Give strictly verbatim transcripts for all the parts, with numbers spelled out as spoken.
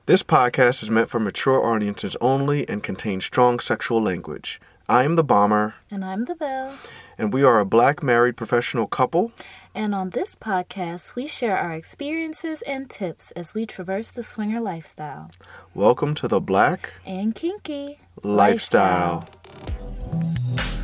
This podcast is meant for mature audiences only and contains strong sexual language. I am the Bomber. And I'm the Belle. And we are a black married professional couple. And on this podcast, we share our experiences and tips as we traverse the swinger lifestyle. Welcome to the Black and Kinky Lifestyle. lifestyle.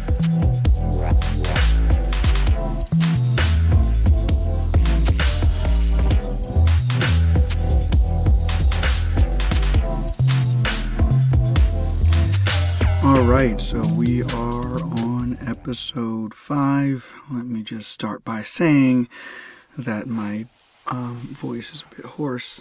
All right, so we are on episode five. Let me just start by saying that my um, voice is a bit hoarse,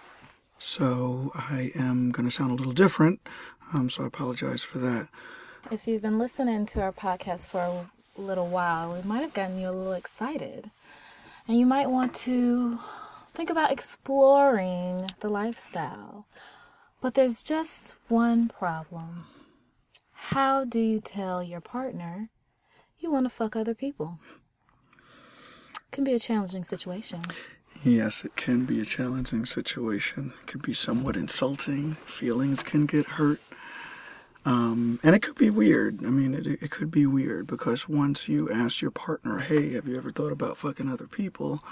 so I am going to sound a little different, um, so I apologize for that. If you've been listening to our podcast for a little while, it might have gotten you a little excited, and you might want to think about exploring the lifestyle. But there's just one problem. How do you tell your partner you want to fuck other people? It can be a challenging situation. Yes, it can be a challenging situation. It could be somewhat insulting. Feelings can get hurt. Um, and it could be weird. I mean, it, it could be weird because once you ask your partner, hey, have you ever thought about fucking other people?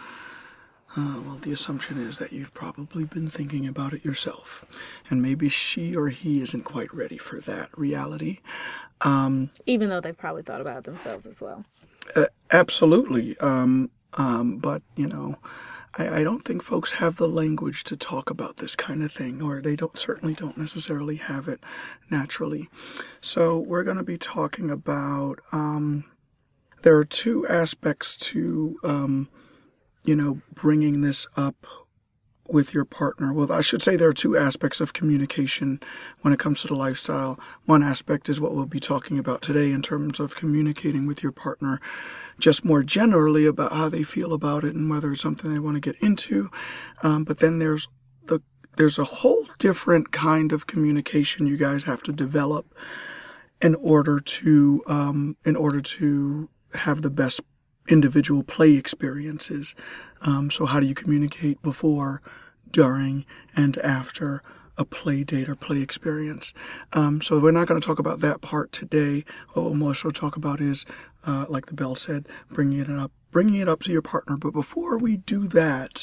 Uh, well, the assumption is that you've probably been thinking about it yourself. And maybe she or he isn't quite ready for that reality. Um, Even though they've probably thought about it themselves as well. Uh, absolutely. Um, um, but, you know, I, I don't think folks have the language to talk about this kind of thing, or they don't certainly don't necessarily have it naturally. So we're going to be talking about, um, there are two aspects to, um, you know, bringing this up with your partner. Well, I should say there are two aspects of communication when it comes to the lifestyle. One aspect is what we'll be talking about today in terms of communicating with your partner, just more generally about how they feel about it and whether it's something they want to get into. Um, but then there's the there's a whole different kind of communication you guys have to develop in order to um, in order to have the best individual play experiences. Um, so how do you communicate before, during, and after a play date or play experience? Um, so we're not going to talk about that part today. What we'll more so talk about is, uh, like the Bell said, bringing it up, bringing it up to your partner. But before we do that,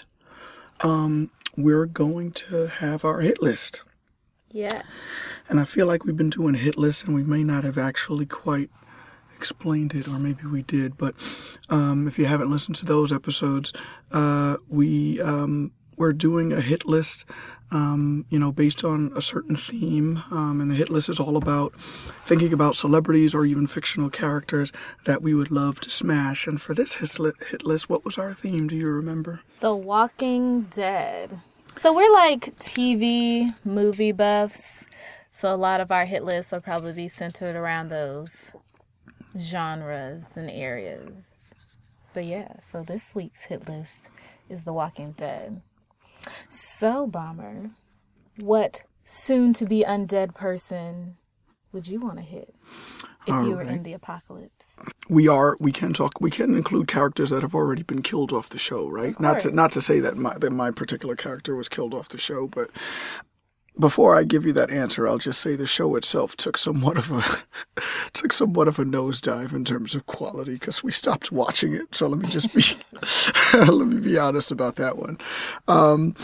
um, we're going to have our hit list. Yeah. And I feel like we've been doing hit lists and we may not have actually quite explained it, or maybe we did, but um, if you haven't listened to those episodes, uh, we um, we're doing a hit list, um, you know, based on a certain theme, um, and the hit list is all about thinking about celebrities or even fictional characters that we would love to smash. And for this hit list, what was our theme? Do you remember? The Walking Dead. So we're like T V movie buffs, so a lot of our hit lists will probably be centered around those genres and areas. But yeah, so this week's hit list is The Walking Dead. So, Bomber, what soon-to-be undead person would you want to hit if All you were right. in the apocalypse? We are. We can talk. We can include characters that have already been killed off the show, right? Not to not to say that my that my particular character was killed off the show, but before I give you that answer, I'll just say the show itself took somewhat of a took somewhat of a nosedive in terms of quality because we stopped watching it. So let me just be let me be honest about that one. Um,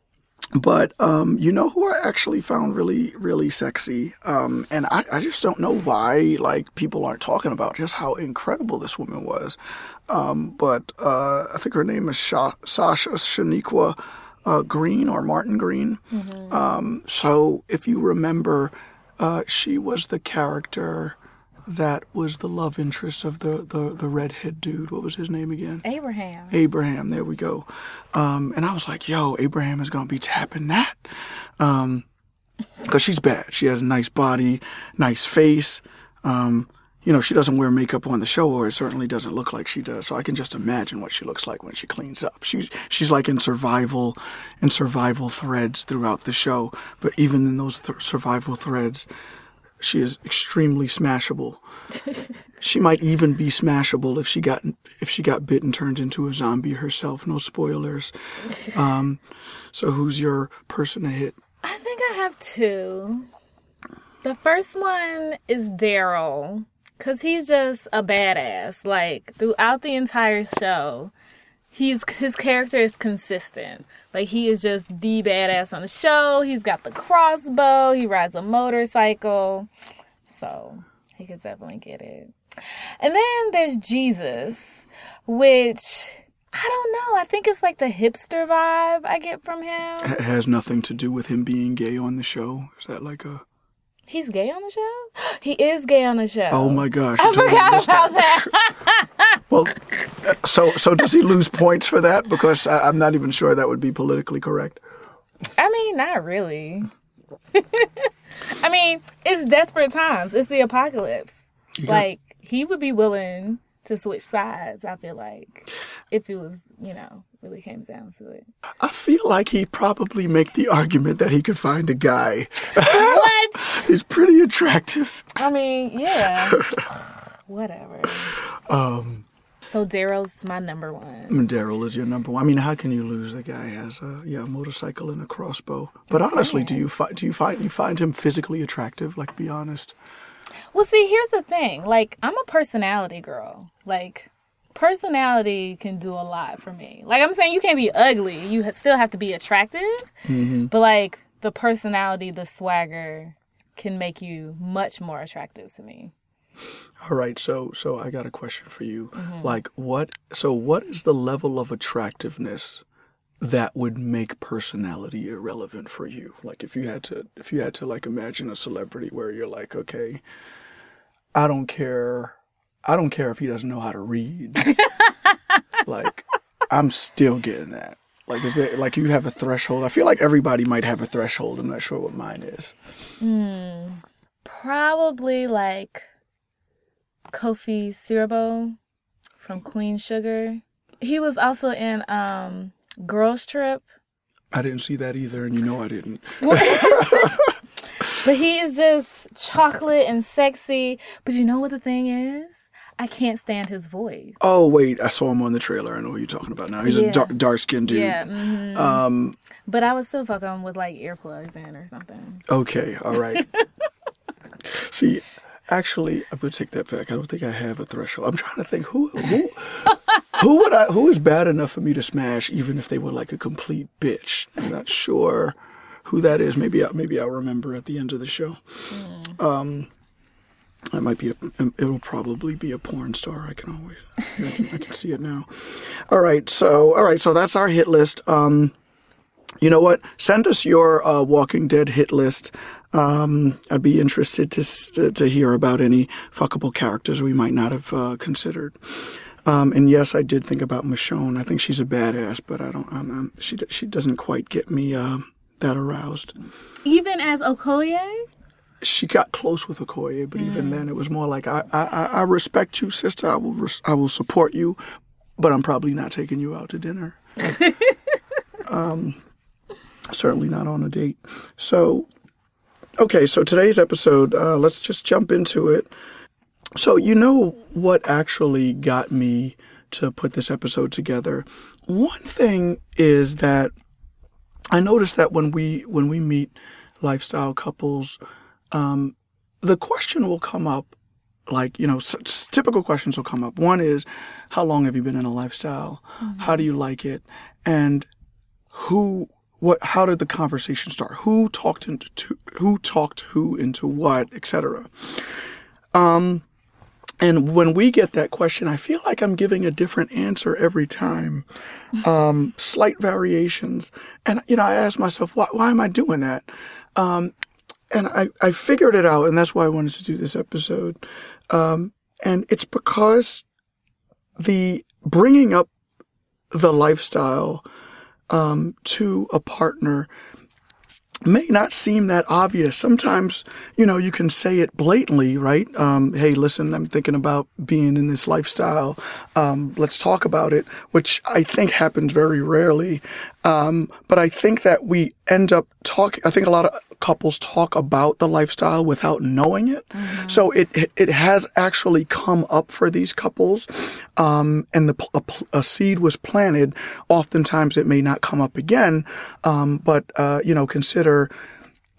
but um, you know who I actually found really really sexy, um, and I, I just don't know why like people aren't talking about just how incredible this woman was. Um, but uh, I think her name is Sha- Sasha Shaniqua Uh, Green or Martin Green. Mm-hmm. Um, so if you remember, uh, she was the character that was the love interest of the, the, the redhead dude. What was his name again? Abraham. Abraham, there we go. Um, and I was like, yo, Abraham is going to be tapping that. Um, because she's bad. She has a nice body, nice face. Um, You know, she doesn't wear makeup on the show, or it certainly doesn't look like she does. So I can just imagine what she looks like when she cleans up. She's she's like in survival, in survival threads throughout the show. But even in those th- survival threads, she is extremely smashable. She might even be smashable if she got if she got bit and turned into a zombie herself. No spoilers. Um, so who's your person to hit? I think I have two. The first one is Daryl, because he's just a badass. Like, throughout the entire show, he's his character is consistent. Like, he is just the badass on the show. He's got the crossbow. He rides a motorcycle. So, he could definitely get it. And then there's Jesus, which, I don't know. I think it's like the hipster vibe I get from him. It has nothing to do with him being gay on the show. Is that like a... He's gay on the show? He is gay on the show. Oh my gosh. I totally forgot about that. that. Well, so so does he lose points for that? Because I, I'm not even sure that would be politically correct. I mean, not really. I mean, it's desperate times. It's the apocalypse. Yeah. Like, he would be willing to switch sides, I feel like, if it was, you know, really came down to it. I feel like he'd probably make the argument that he could find a guy. What? He's pretty attractive. I mean, yeah. Whatever. Um. So Daryl's my number one. Daryl is your number one. I mean, how can you lose? The guy has a yeah a motorcycle and a crossbow. But I'm honestly, saying. do you find do you find you find him physically attractive? Like, be honest. Well, see, here's the thing. Like, I'm a personality girl. Like, personality can do a lot for me. Like, I'm saying you can't be ugly. You ha- still have to be attractive. Mm-hmm. But, like, the personality, the swagger can make you much more attractive to me. All right. So, so I got a question for you. Mm-hmm. Like, what, so what is the level of attractiveness that would make personality irrelevant for you? Like, if you had to, if you had to, like, imagine a celebrity where you're like, okay, I don't care. I don't care if he doesn't know how to read. Like, I'm still getting that. Like, is there, like, you have a threshold? I feel like everybody might have a threshold. I'm not sure what mine is. Hmm. Probably, like, Kofi Siriboe from Queen Sugar. He was also in um, Girls Trip. I didn't see that either, and you know I didn't. But he is just chocolate and sexy. But you know what the thing is? I can't stand his voice. Oh, wait. I saw him on the trailer. I know who you're talking about now. He's yeah. a dark, dark-skinned dude. Yeah. Mm-hmm. Um, but I would still fuck him with, like, earplugs in or something. Okay. All right. See, actually, I'm going to take that back. I don't think I have a threshold. I'm trying to think who... who Who would I? Who is bad enough for me to smash, even if they were like a complete bitch? I'm not sure who that is. Maybe I, maybe I'll remember at the end of the show. Mm. Um, that might be. A, it'll probably be a porn star. I can always. I can, I can see it now. All right. So all right. So that's our hit list. Um, you know what? Send us your uh, Walking Dead hit list. Um, I'd be interested to to hear about any fuckable characters we might not have uh, considered. Um, and yes, I did think about Michonne. I think she's a badass, but I don't. I'm, I'm, she she doesn't quite get me uh, that aroused. Even as Okoye? She got close with Okoye, but mm. even then, it was more like I, I I respect you, sister. I will res- I will support you, but I'm probably not taking you out to dinner. um, certainly not on a date. So, okay. So today's episode, uh, let's just jump into it. So, you know what actually got me to put this episode together? One thing is that I noticed that when we when we meet lifestyle couples, um, the question will come up, like, you know, s- typical questions will come up. One is, how long have you been in a lifestyle? Mm-hmm. How do you like it? And who, what, how did the conversation start? Who talked into, to, who talked who into what, et cetera. Um, And when we get that question, I feel like I'm giving a different answer every time, um, slight variations. And, you know, I ask myself, why, why am I doing that? Um, and I, I figured it out, and that's why I wanted to do this episode. Um, and it's because the bringing up the lifestyle um, to a partner may not seem that obvious. Sometimes, you know, you can say it blatantly, right? Um, hey, listen, I'm thinking about being in this lifestyle. Um, let's talk about it, which I think happens very rarely. Um, but I think that we end up talking, I think a lot of couples talk about the lifestyle without knowing it. Mm-hmm. So it, it has actually come up for these couples. Um, and the, a, a seed was planted. Oftentimes it may not come up again. Um, but, uh, you know, consider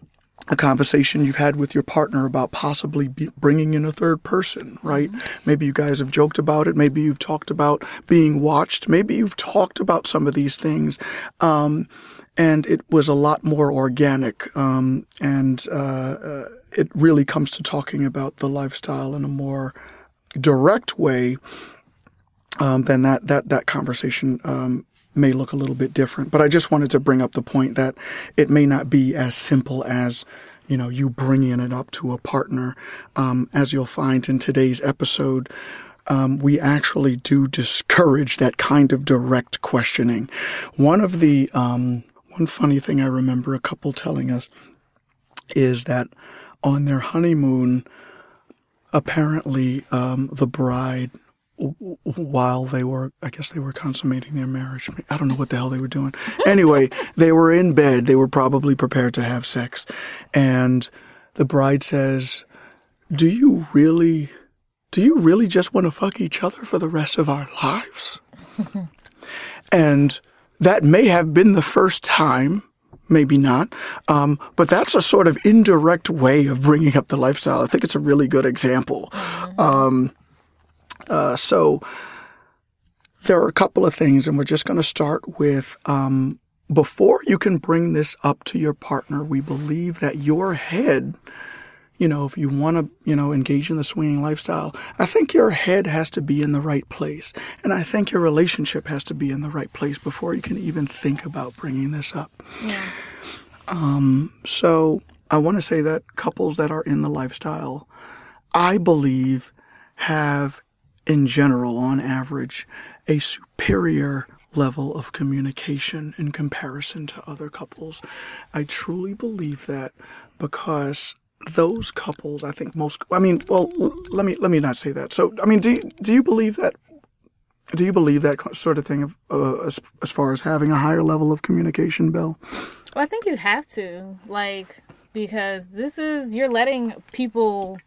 a conversation you've had with your partner about possibly be bringing in a third person, right? Mm-hmm. Maybe you guys have joked about it. Maybe you've talked about being watched. Maybe you've talked about some of these things. Um, and it was a lot more organic. Um, and uh, uh, it really comes to talking about the lifestyle in a more direct way. Um, then that, that, that conversation um, may look a little bit different. But I just wanted to bring up the point that it may not be as simple as, you know, you bringing it up to a partner. Um, as you'll find in today's episode, um, we actually do discourage that kind of direct questioning. One of the, um, one funny thing I remember a couple telling us is that on their honeymoon, apparently um, the bride, while they were, I guess they were consummating their marriage. I don't know what the hell they were doing. Anyway, they were in bed. They were probably prepared to have sex. And the bride says, do you really, do you really just want to fuck each other for the rest of our lives? And that may have been the first time, maybe not. Um, but that's a sort of indirect way of bringing up the lifestyle. I think it's a really good example. Um, Uh, so there are a couple of things, and we're just going to start with, um, before you can bring this up to your partner, we believe that your head, you know, if you want to, you know, engage in the swinging lifestyle, I think your head has to be in the right place. And I think your relationship has to be in the right place before you can even think about bringing this up. Yeah. Um, so I want to say that couples that are in the lifestyle, I believe, have in general, on average, a superior level of communication in comparison to other couples. I truly believe that because those couples, I think most, I mean, well, let me, let me not say that. So, I mean, do you, do you believe that, do you believe that sort of thing of, uh, as, as far as having a higher level of communication, Bill? Well, I think you have to, like, because this is, you're letting people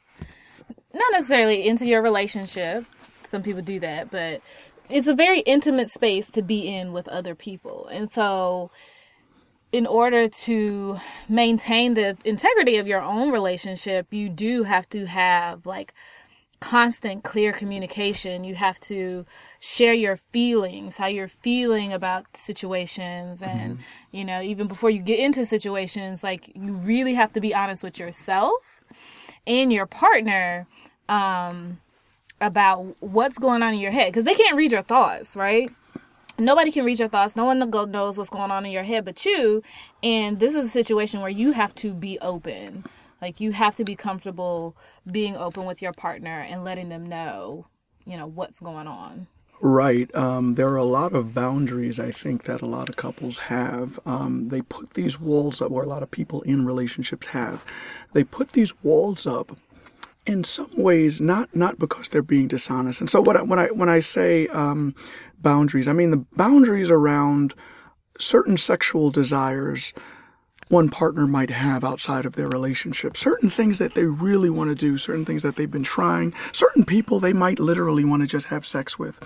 not necessarily into your relationship. Some people do that, but it's a very intimate space to be in with other people. And so in order to maintain the integrity of your own relationship, you do have to have like constant, clear communication. You have to share your feelings, how you're feeling about situations. And, mm-hmm. you know, even before you get into situations, like you really have to be honest with yourself and your partner um, about what's going on in your head. Because they can't read your thoughts, right? Nobody can read your thoughts. No one knows what's going on in your head but you. And this is a situation where you have to be open. Like, you have to be comfortable being open with your partner and letting them know, you know, what's going on. Right. Um, there are a lot of boundaries, I think, that a lot of couples have. Um, they put these walls up, or a lot of people in relationships have. They put these walls up in some ways, not not because they're being dishonest. And so what I, when I when I say um, boundaries, I mean the boundaries around certain sexual desires one partner might have outside of their relationship, certain things that they really want to do, certain things that they've been trying, certain people they might literally want to just have sex with.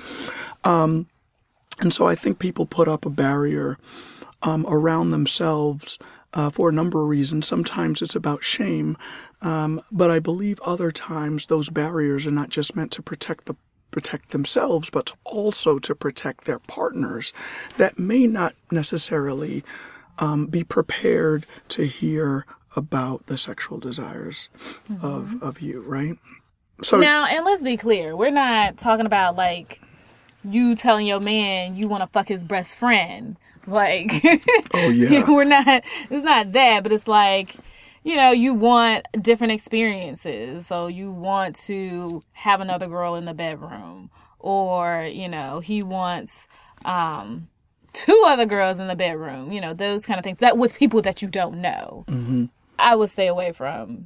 Um, and so I think people put up a barrier um, around themselves uh, for a number of reasons. Sometimes it's about shame, um, but I believe other times those barriers are not just meant to protect the protect themselves, but also to protect their partners that may not necessarily Um, be prepared to hear about the sexual desires mm-hmm. of, of you, right? So now, and let's be clear, we're not talking about like you telling your man you want to fuck his best friend. Like, oh yeah, we're not. It's not that, but it's like, you know, you want different experiences, so you want to have another girl in the bedroom, or you know, he wants. Um, two other girls in the bedroom, you know, those kind of things, that with people that you don't know. Mm-hmm. I would stay away from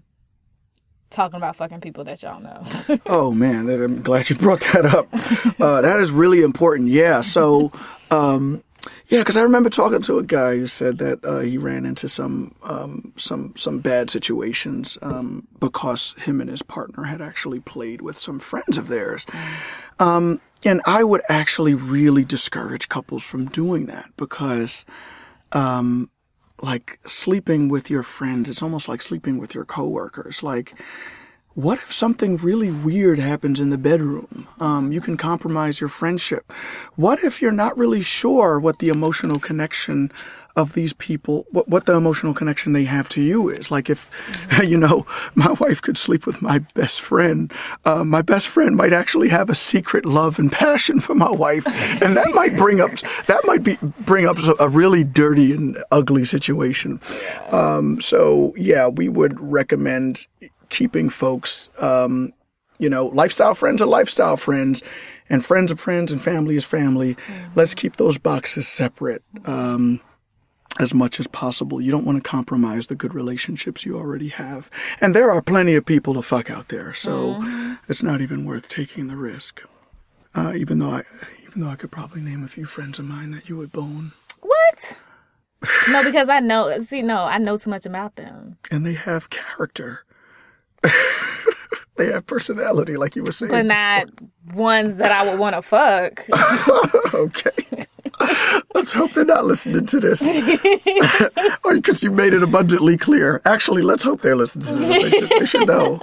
talking about fucking people that y'all know. Oh, man, I'm glad you brought that up. Uh, that is really important. Yeah. So, um, yeah, because I remember talking to a guy who said that uh, he ran into some um, some some bad situations um, because him and his partner had actually played with some friends of theirs. Mm. Um, and I would actually really discourage couples from doing that because um, like sleeping with your friends, it's almost like sleeping with your coworkers. Like, what if something really weird happens in the bedroom? Um, you can compromise your friendship. What if you're not really sure what the emotional connection of these people, what, what the emotional connection they have to you is? Like if, mm-hmm. you know, my wife could sleep with my best friend, uh, my best friend might actually have a secret love and passion for my wife. And that might bring up, that might be, bring up a really dirty and ugly situation. Um, so yeah, we would recommend keeping folks, um, you know, lifestyle friends are lifestyle friends, and friends of friends, and family is family. Mm-hmm. Let's keep those boxes separate um, as much as possible. You don't want to compromise the good relationships you already have. And there are plenty of people to fuck out there, so mm-hmm. it's not even worth taking the risk. Uh, even though I, even though I could probably name a few friends of mine that you would bone. What? No, because I know. See, no, I know too much about them. And they have character. They have personality, like you were saying. But not ones that I would want to fuck. Okay. Let's hope they're not listening to this. Or because you made it abundantly clear. Actually, let's hope they're listening to this. They should, they should know.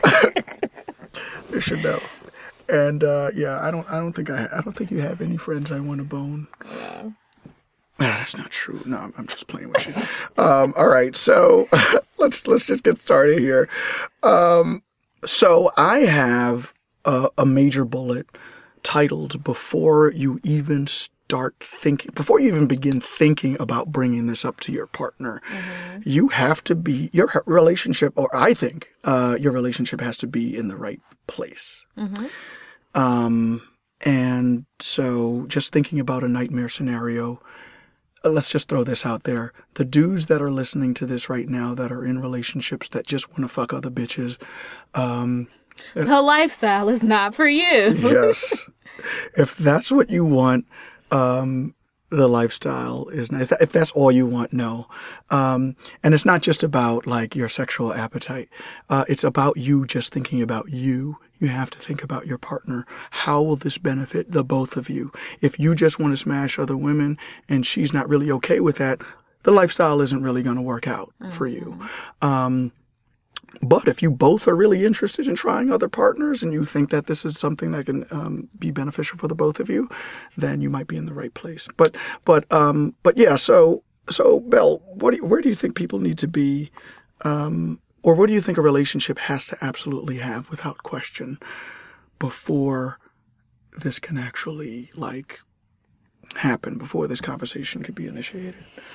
They should know. And uh, yeah, I don't. I don't think I. I don't think you have any friends I want to bone. Yeah. Ah, that's not true. No, I'm, I'm just playing with you. Um, all right, so let's let's just get started here. Um, so I have a, a major bullet titled "Before You Even Start Thinking," before you even begin thinking about bringing this up to your partner. Mm-hmm. You have to be your relationship, or I think uh, your relationship has to be in the right place. Mm-hmm. Um, and so, just thinking about a nightmare scenario. Let's just throw this out there. The dudes that are listening to this right now that are in relationships that just want to fuck other bitches. Um, the lifestyle is not for you. Yes. If that's what you want, um, the lifestyle is nice. If that's all you want, no. Um, and it's not just about like your sexual appetite. Uh, it's about you just thinking about you. You have to think about your partner. How will this benefit the both of you? If you just want to smash other women and she's not really okay with that, the lifestyle isn't really going to work out mm-hmm. for you. Um, but if you both are really interested in trying other partners and you think that this is something that can um, be beneficial for the both of you, then you might be in the right place. But but um, but yeah. So so Belle, what do you, where do you think people need to be? Um, Or what do you think a relationship has to absolutely have without question before this can actually, like, happen, before this conversation could be initiated?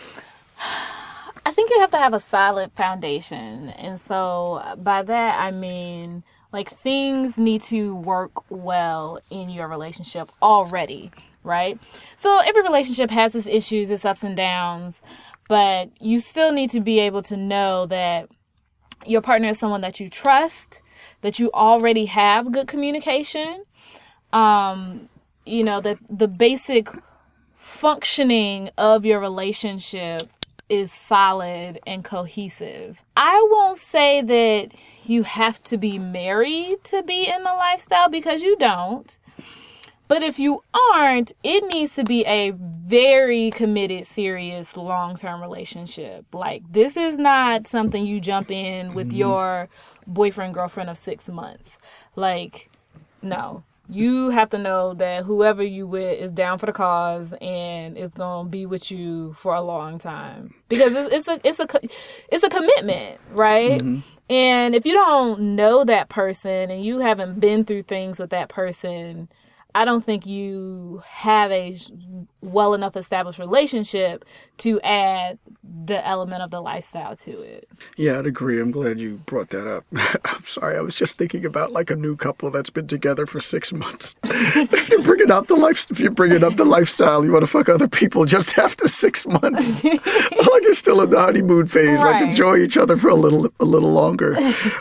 I think you have to have a solid foundation. And so by that, I mean, like, things need to work well in your relationship already, right? So every relationship has its issues, its ups and downs, but you still need to be able to know that your partner is someone that you trust, that you already have good communication, um, you know, that the basic functioning of your relationship is solid and cohesive. I won't say that you have to be married to be in the lifestyle, because you don't. But if you aren't, it needs to be a very committed, serious, long-term relationship. Like, this is not something you jump in with mm-hmm. your boyfriend, girlfriend of six months. Like, no. You have to know that whoever you with is down for the cause and is going to be with you for a long time. Because it's, it's a it's a it's a commitment, right? Mm-hmm. And if you don't know that person and you haven't been through things with that person, I don't think you have a well enough established relationship to add the element of the lifestyle to it. Yeah, I'd agree. I'm glad you brought that up. I'm sorry. I was just thinking about like a new couple that's been together for six months. If you're bringing up the life, if you're bringing up the lifestyle, you want to fuck other people just after six months, like you're still in the honeymoon phase. Right. Like enjoy each other for a little, a little longer.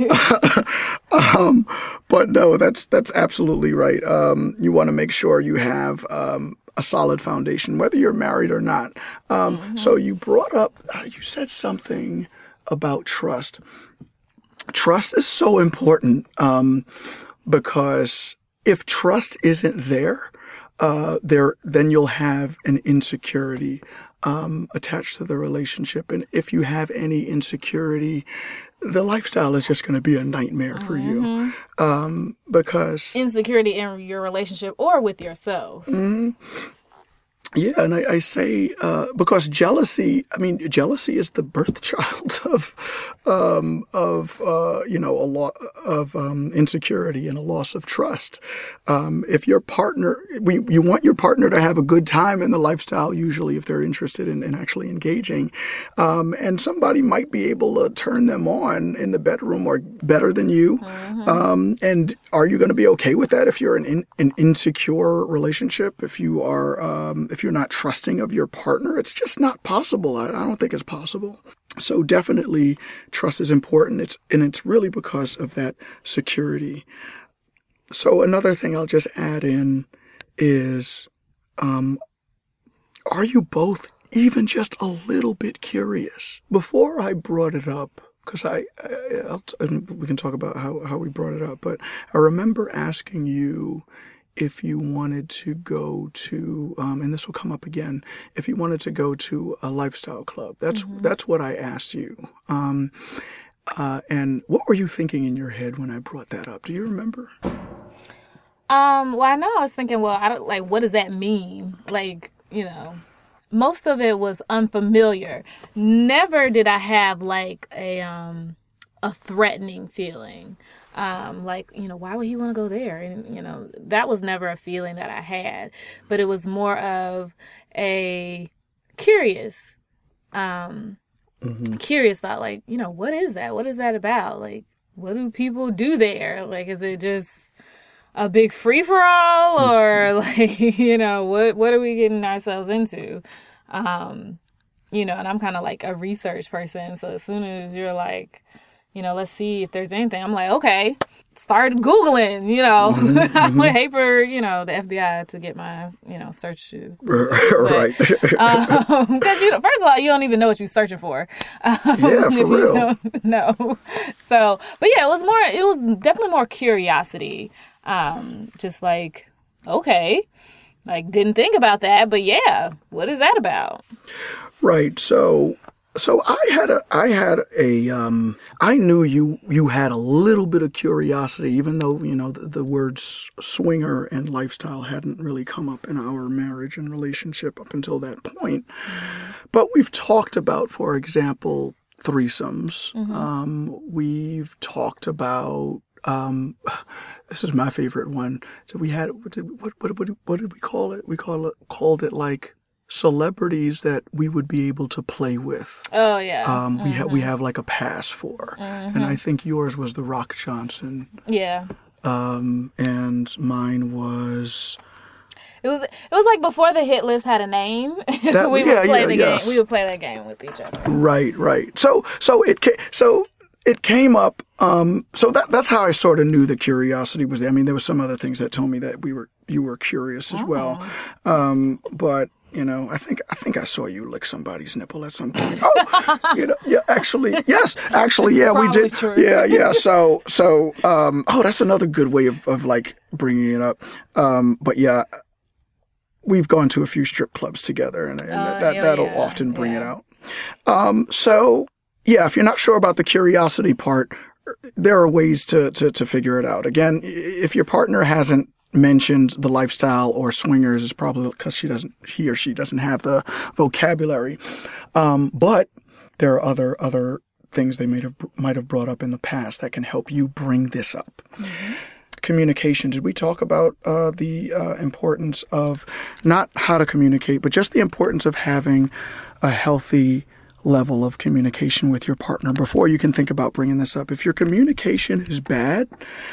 um, but no, that's that's absolutely right. Um, you want to make sure you have um, a solid foundation, whether you're married or not. Um, mm-hmm. So you brought up, uh, you said something about trust. Trust is so important um, because if trust isn't there, uh, there then you'll have an insecurity um, attached to the relationship. And if you have any insecurity, the lifestyle is just going to be a nightmare for Mm-hmm. you. Um, because Insecurity in your relationship or with yourself. Mm-hmm. Yeah, and I, I say uh, because jealousy. I mean, jealousy is the birth child of um, of uh, you know a lot of um, insecurity and a loss of trust. Um, if your partner, we, you want your partner to have a good time in the lifestyle. Usually, if they're interested in, in actually engaging, um, and somebody might be able to turn them on in the bedroom or better than you. Mm-hmm. Um, and are you going to be okay with that if you're in, in an insecure relationship? If you are, um, if you're not trusting of your partner, it's just not possible. I, I don't think it's possible. So definitely trust is important. It's, and it's really because of that security. So another thing I'll just add in is, um, are you both even just a little bit curious? Before I brought it up, because I, I I'll, and we can talk about how, how we brought it up, but I remember asking you if you wanted to go to, um, and this will come up again, if you wanted to go to a lifestyle club. That's mm-hmm. that's what I asked you. Um, uh, and what were you thinking in your head when I brought that up? Do you remember? Um, well, I know I was thinking, well, I don't like, what does that mean? Like, you know, most of it was unfamiliar. Never did I have like a um a threatening feeling. Um, like, you know, why would he want to go there? And, you know, that was never a feeling that I had, but it was more of a curious, um, mm-hmm. curious thought, like, you know, what is that? What is that about? Like, what do people do there? Like, is it just a big free for all, or like, you know, what, what are we getting ourselves into? Um, you know, and I'm kind of like a research person. So as soon as you're like, you know, let's see if there's anything, I'm like, okay, start Googling, you know. Mm-hmm. I would hate for, you know, the F B I to get my, you know, searches. Right. Because, um, you know, first of all, you don't even know what you're searching for. Um, yeah, for real. No. So, but yeah, it was more, it was definitely more curiosity. Um, just like, okay, like didn't think about that, but yeah, what is that about? Right. So, so I had a, I had a, um, I knew you, you had a little bit of curiosity, even though, you know, the, the words swinger and lifestyle hadn't really come up in our marriage and relationship up until that point. Mm-hmm. But we've talked about, for example, threesomes. Mm-hmm. Um, we've talked about, um, this is my favorite one. So we had, what did, what, what, what, what did we call it? We call it, called it like, celebrities that we would be able to play with. Oh yeah. Um, mm-hmm. we have we have like a pass for, mm-hmm. and I think yours was The Rock Johnson. Yeah. Um, and mine was. It was it was like before the hit list had a name. That, we yeah, would play yeah, the yes. game. We would play that game with each other. Right, right. So so it so. It came up, um, so that that's how I sort of knew the curiosity was there. I mean, there were some other things that told me that we were you were curious as oh. well, um, but you know, I think I think I saw you lick somebody's nipple at some point. Oh, you know, yeah, actually, yes, actually, yeah, we did, true. yeah, yeah. So so, um, oh, that's another good way of, of like bringing it up. Um, but yeah, we've gone to a few strip clubs together, and, and uh, that that'll yeah. often bring yeah. it out. Um, so. Yeah, if you're not sure about the curiosity part, there are ways to, to, to figure it out. Again, if your partner hasn't mentioned the lifestyle or swingers, it's probably because she doesn't, he or she doesn't have the vocabulary. Um, but there are other other things they might have might have brought up in the past that can help you bring this up. Mm-hmm. Communication. Did we talk about uh, the uh, importance of not how to communicate, but just the importance of having a healthy level of communication with your partner before you can think about bringing this up? If your communication is bad,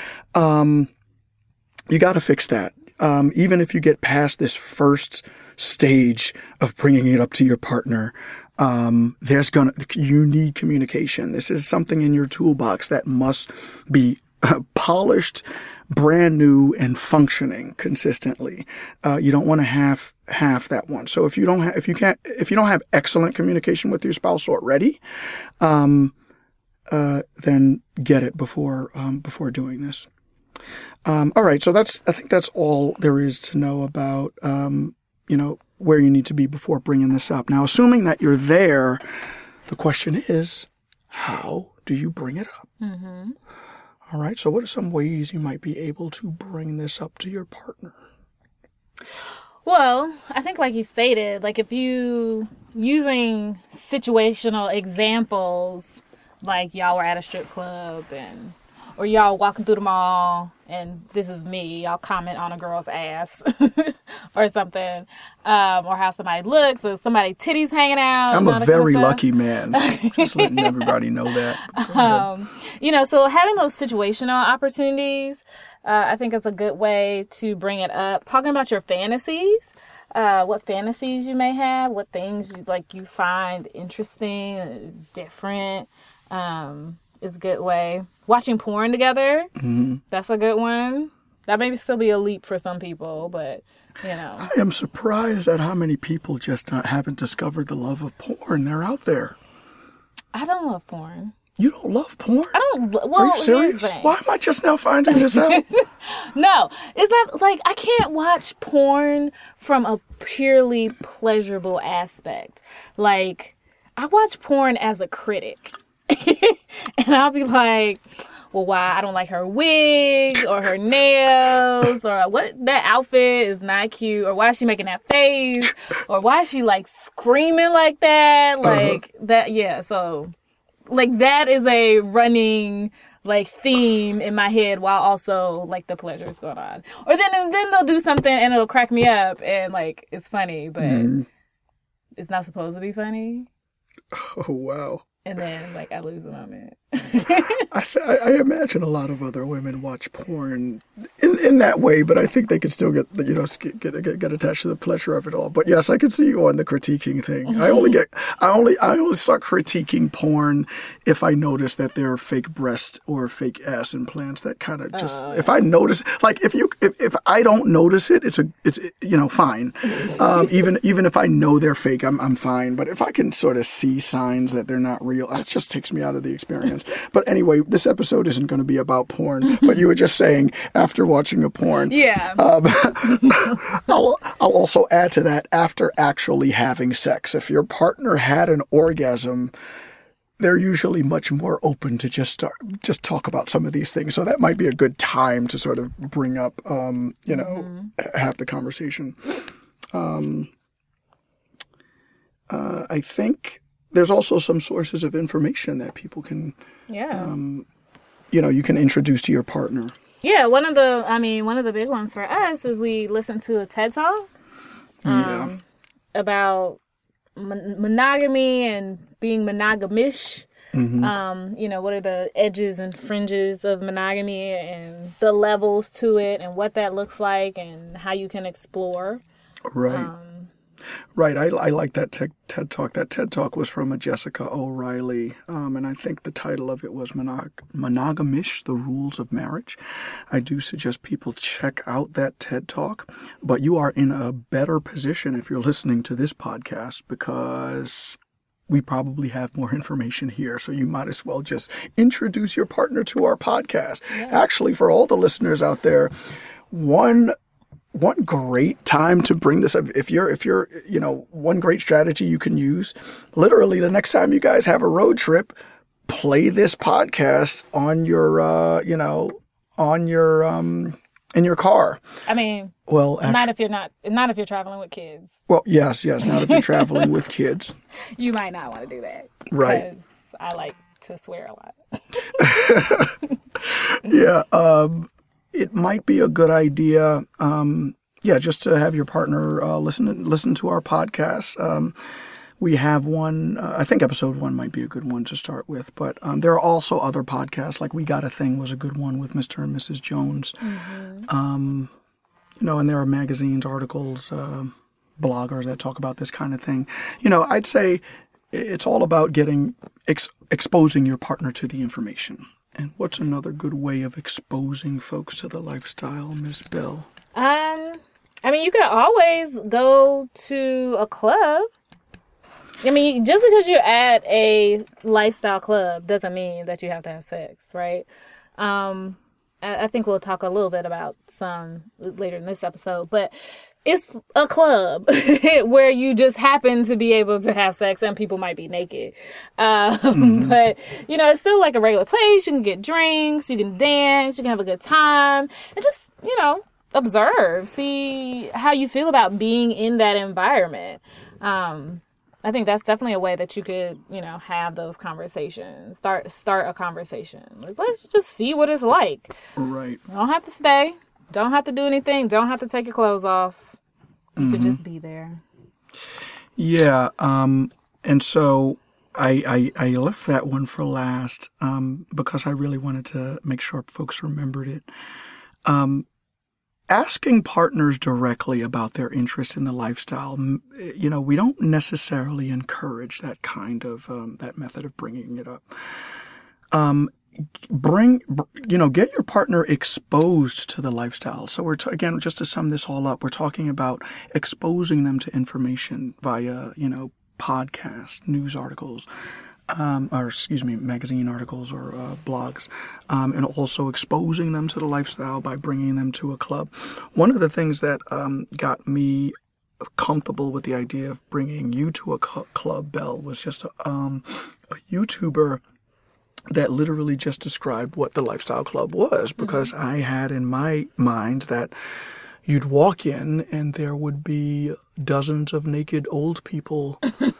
um, you got to fix that. Um, even if you get past this first stage of bringing it up to your partner, um, there's gonna, you need communication. This is something in your toolbox that must be uh, polished, brand new, and functioning consistently. Uh, you don't want to have half that one. So if you don't have, if you can't, if you don't have excellent communication with your spouse already, um, uh, then get it before, um, before doing this. Um, all right. So that's, I think that's all there is to know about, um, you know, where you need to be before bringing this up. Now, assuming that you're there, the question is, how do you bring it up? Mm-hmm. All right, so what are some ways you might be able to bring this up to your partner? Well, I think like you stated, like if you using situational examples, like y'all were at a strip club and or y'all walking through the mall and this is me, y'all comment on a girl's ass or something, um, or how somebody looks or somebody titties hanging out. I'm a very lucky man. Just letting everybody know that. Um, you know, so having those situational opportunities, uh, I think is a good way to bring it up. Talking about your fantasies, uh, what fantasies you may have, what things you, like you find interesting, different, um, is a good way. Watching porn together, mm-hmm. that's a good one. That may still be a leap for some people, but, you know. I am surprised at how many people just uh, haven't discovered the love of porn. They're out there. I don't love porn. You don't love porn? I don't. Well, Are you serious? Why am I just now finding this out? No, it's not like I can't watch porn from a purely pleasurable aspect. Like, I watch porn as a critic. And I'll be like, well, why? I don't like her wig or her nails or what, that outfit is not cute, or why is she making that face, or why is she like screaming like that? Like uh-huh. that. Yeah. So like that is a running like theme in my head while also like the pleasure is going on. Or then, and then they'll do something and it'll crack me up and like, it's funny, but mm. it's not supposed to be funny. Oh, wow. And then, like, I lose a moment. I, I imagine a lot of other women watch porn in in that way, but I think they could still get, you know, get, get get attached to the pleasure of it all. But yes, I could see you on the critiquing thing. I only get, I only, I only start critiquing porn if I notice that there are fake breast or fake ass implants. That kind of just, oh, yeah. if I notice, like, if you, if, if I don't notice it, it's a, it's you know, fine. Um, even even if I know they're fake, I'm I'm fine. But if I can sort of see signs that they're not real, that just takes me out of the experience. But anyway, this episode isn't going to be about porn, but you were just saying after watching a porn. Yeah. Um, I'll, I'll also add to that after actually having sex. If your partner had an orgasm, they're usually much more open to just start, just talk about some of these things. So that might be a good time to sort of bring up, um, you know, mm-hmm. have the conversation. Um, uh, I think there's also some sources of information that people can, yeah, um, you know, you can introduce to your partner. Yeah, one of the, I mean, one of the big ones for us is we listened to a TED Talk um, yeah. about mon- monogamy and being monogamish. Mm-hmm. Um, you know, what are the edges and fringes of monogamy and the levels to it and what that looks like and how you can explore. Right. Um, Right. I, I like that te- TED Talk. That TED Talk was from a Jessica O'Reilly, um, and I think the title of it was Monog- Monogamish, The Rules of Marriage. I do suggest people check out that TED Talk, but you are in a better position if you're listening to this podcast because we probably have more information here, so you might as well just introduce your partner to our podcast. Yeah. Actually, for all the listeners out there, one One great time to bring this up, if you're, if you're, you know, one great strategy you can use, literally the next time you guys have a road trip, play this podcast on your, uh, you know, on your, um, in your car. I mean, well, actually, not if you're not, not if you're traveling with kids. Well, yes, yes, not if you're traveling with kids. You might not want to do that. Right. Because I like to swear a lot. Yeah. Um, It might be a good idea, um, yeah, just to have your partner uh, listen listen to our podcast. Um, we have one, uh, I think episode one might be a good one to start with, but um, there are also other podcasts, like We Got a Thing was a good one with Mister and Missus Jones. Mm-hmm. Um, you know, and there are magazines, articles, uh, bloggers that talk about this kind of thing. You know, I'd say it's all about getting, ex- exposing your partner to the information. And what's another good way of exposing folks to the lifestyle, Miss Bell? Um, I mean, you could always go to a club. I mean, just because you're at a lifestyle club doesn't mean that you have to have sex, right? Um, I, I think we'll talk a little bit about some later in this episode. But it's a club where you just happen to be able to have sex and people might be naked. Um, mm-hmm. But, you know, it's still like a regular place. You can get drinks, you can dance, you can have a good time, and just, you know, observe, see how you feel about being in that environment. Um, I think that's definitely a way that you could, you know, have those conversations, start start a conversation. Like, let's just see what it's like. Right. You don't have to stay. Don't have to do anything. Don't have to take your clothes off. You mm-hmm. could just be there. Yeah. Um, and so I, I I left that one for last um, because I really wanted to make sure folks remembered it. Um, asking partners directly about their interest in the lifestyle, you know, we don't necessarily encourage that kind of, um, that method of bringing it up. Um, bring, you know, get your partner exposed to the lifestyle. So we're, t- again, just to sum this all up, we're talking about exposing them to information via, you know, podcasts, news articles, um, or excuse me, magazine articles or uh, blogs, um, and also exposing them to the lifestyle by bringing them to a club. One of the things that um, got me comfortable with the idea of bringing you to a cu- club, Belle, was just a, um, a YouTuber that literally just described what the lifestyle club was, because mm-hmm. I had in my mind that you'd walk in and there would be dozens of naked old people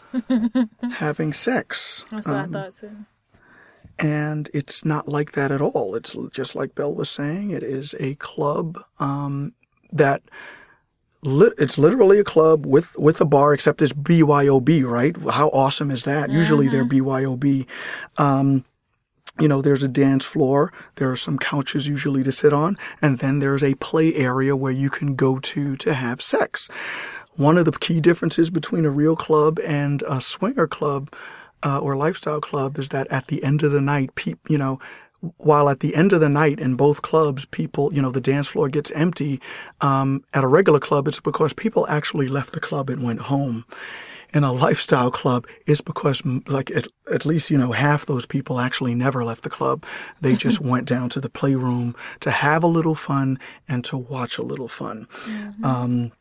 having sex. That's what um, I thought too. And it's not like that at all. It's just like Belle was saying. It is a club um, that li- it's literally a club with, with a bar, except it's B Y O B, right? How awesome is that? Mm-hmm. Usually they're B Y O B. Um, You know, there's a dance floor, there are some couches usually to sit on, and then there's a play area where you can go to to have sex. One of the key differences between a real club and a swinger club uh, or lifestyle club is that at the end of the night, pe- you know, while at the end of the night in both clubs, people, you know, the dance floor gets empty, um, at a regular club, it's because people actually left the club and went home. In a lifestyle club, it's because, like, at, at least, you know, half those people actually never left the club. They just went down to the playroom to have a little fun and to watch a little fun. Mm-hmm. Um,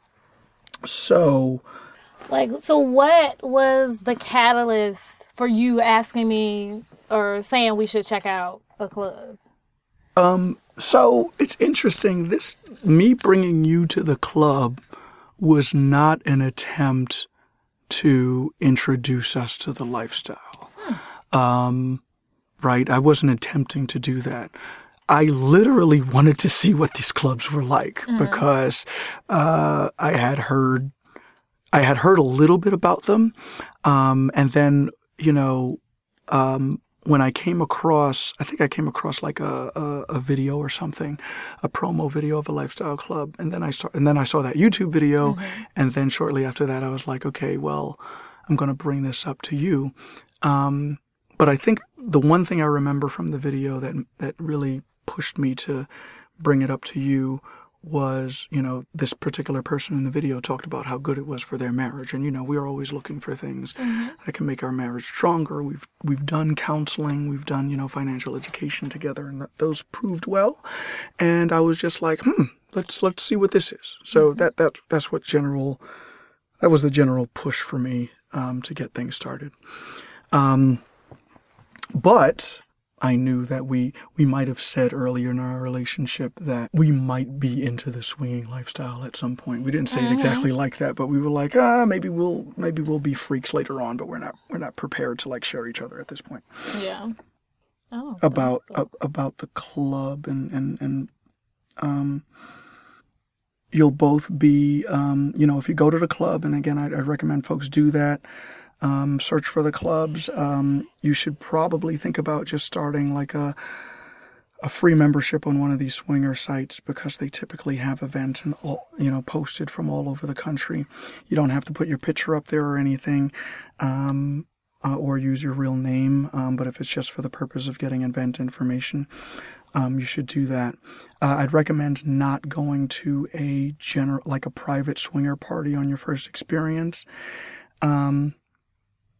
so... Like, so what was the catalyst for you asking me or saying we should check out a club? Um, so it's interesting. This, me bringing you to the club was not an attempt to introduce us to the lifestyle. Hmm. Um, right? I wasn't attempting to do that. I literally wanted to see what these clubs were like mm-hmm. because uh, I had heard, I had heard a little bit about them, um, and then you know, um, when I came across, I think I came across like a, a, a video or something, a promo video of a lifestyle club. And then I saw, and then I saw that YouTube video. Mm-hmm. And then shortly after that, I was like, okay, well, I'm going to bring this up to you. Um, but I think the one thing I remember from the video that, that really pushed me to bring it up to you was, you know, this particular person in the video talked about how good it was for their marriage. And, you know, we are always looking for things mm-hmm. that can make our marriage stronger. We've, we've done counseling, we've done, you know, financial education together, and that, those proved well. And I was just like, hmm, let's, let's see what this is. So mm-hmm. that, that, that's what general, that was the general push for me, um, to get things started. Um, but I knew that we, we might have said earlier in our relationship that we might be into the swinging lifestyle at some point. We didn't say mm-hmm. it exactly like that, but we were like, ah, maybe we'll maybe we'll be freaks later on, but we're not we're not prepared to like share each other at this point. Yeah. Oh. About uh, about the club and and and um. You'll both be, um, you know, if you go to the club, and again, I, I recommend folks do that. Um, search for the clubs. Um, you should probably think about just starting like a a free membership on one of these swinger sites, because they typically have events and all, you know, posted from all over the country. You don't have to put your picture up there or anything, um, uh, or use your real name. Um, but if it's just for the purpose of getting event information, um, you should do that. Uh, I'd recommend not going to a general, like a private swinger party on your first experience. Um,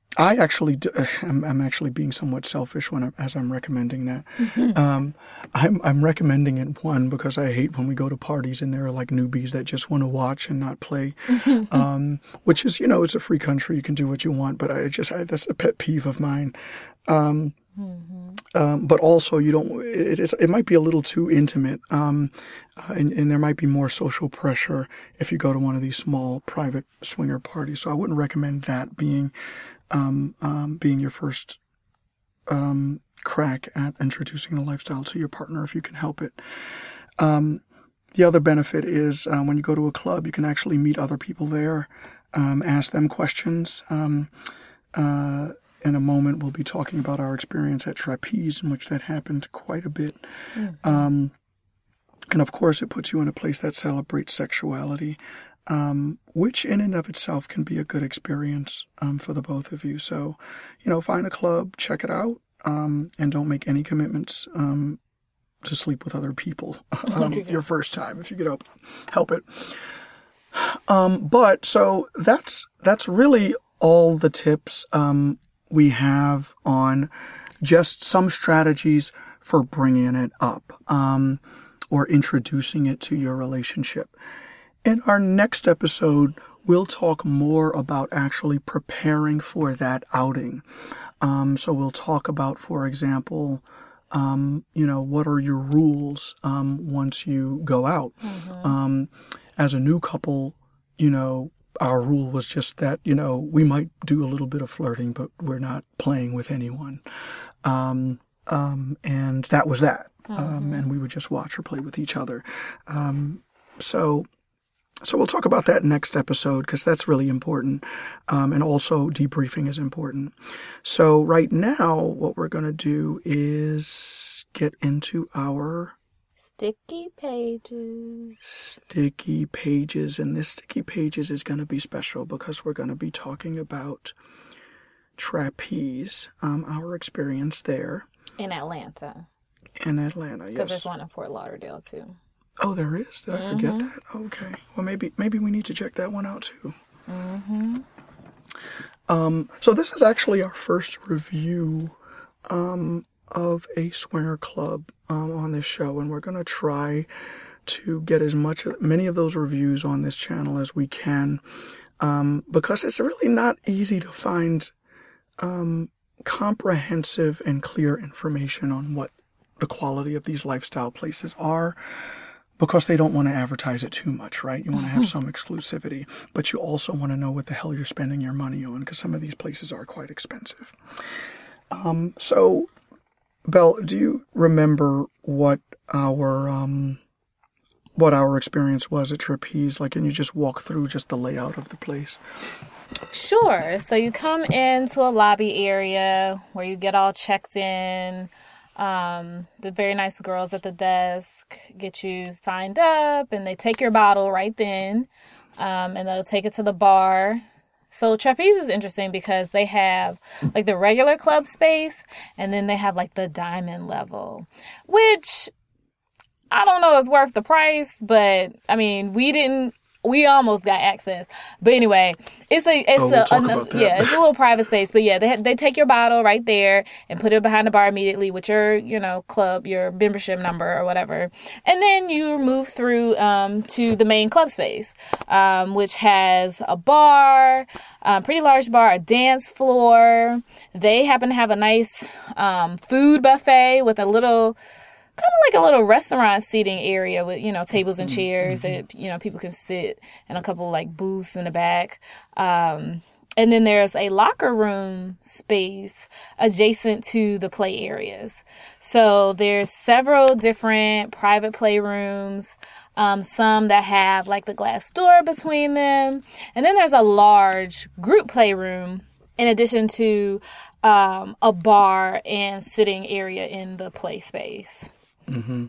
I actually, do, I'm, I'm actually being somewhat selfish when I'm, as I'm recommending that. um, I'm, I'm recommending it, one, because I hate when we go to parties and there are like newbies that just want to watch and not play, um, which is, you know, it's a free country. You can do what you want, but I just, I, that's a pet peeve of mine. Um, mm-hmm. um, but also you don't, it, it's, it might be a little too intimate, um, uh, and, and there might be more social pressure if you go to one of these small private swinger parties. So I wouldn't recommend that being Um, um, being your first um, crack at introducing the lifestyle to your partner if you can help it. Um, the other benefit is um, when you go to a club, you can actually meet other people there, um, ask them questions. Um, uh, in a moment, we'll be talking about our experience at Trapeze, in which that happened quite a bit. Mm-hmm. Um, and of course, it puts you in a place that celebrates sexuality. Um, which in and of itself can be a good experience um, for the both of you. So, you know, find a club, check it out, um, and don't make any commitments um, to sleep with other people um, your first time, if you could help, help it. Um, but so that's that's really all the tips um, we have on just some strategies for bringing it up um, or introducing it to your relationship. In our next episode, we'll talk more about actually preparing for that outing. Um, so we'll talk about, for example, um, you know, what are your rules um, once you go out? Mm-hmm. Um, as a new couple, you know, our rule was just that, you know, we might do a little bit of flirting, but we're not playing with anyone. Um, um, and that was that. Mm-hmm. Um, and we would just watch or play with each other. Um, so... So we'll talk about that next episode because that's really important. Um, and also debriefing is important. So right now, what we're going to do is get into our sticky pages. Sticky pages. And this sticky pages is going to be special because we're going to be talking about Trapeze, um, our experience there. In Atlanta. In Atlanta, yes. Because there's one in Fort Lauderdale, too. Oh, there is? Did I mm-hmm. forget that? Okay. Well, maybe maybe we need to check that one out, too. Mm-hmm. Um, so this is actually our first review um, of a swinger club um, on this show, and we're going to try to get as much, many of those reviews on this channel as we can, um, because it's really not easy to find um, comprehensive and clear information on what the quality of these lifestyle places are. Because they don't want to advertise it too much, right? You want to have some exclusivity, but you also want to know what the hell you're spending your money on, because some of these places are quite expensive. Um, so, Belle, do you remember what our um, what our experience was at Trapeze? Like, can you just walk through just the layout of the place? Sure. So you come into a lobby area where you get all checked in. Um, the very nice girls at the desk get you signed up and they take your bottle right then, um, and they'll take it to the bar. So Trapeze is interesting because they have like the regular club space and then they have like the diamond level, which I don't know is worth the price, but I mean, we didn't, we almost got access. But anyway, it's a it's oh, we'll a another, yeah, it's a little private space. But yeah, they they take your bottle right there and put it behind the bar immediately with your, you know, club, your membership number or whatever. And then you move through um, to the main club space, um, which has a bar, a pretty large bar, a dance floor. They happen to have a nice um, food buffet with a little, kind of like a little restaurant seating area with, you know, tables and chairs mm-hmm. that, you know, people can sit, and a couple like booths in the back. Um, and then there's a locker room space adjacent to the play areas. So there's several different private playrooms, um, some that have like the glass door between them. And then there's a large group playroom in addition to um, a bar and sitting area in the play space. Mm-hmm.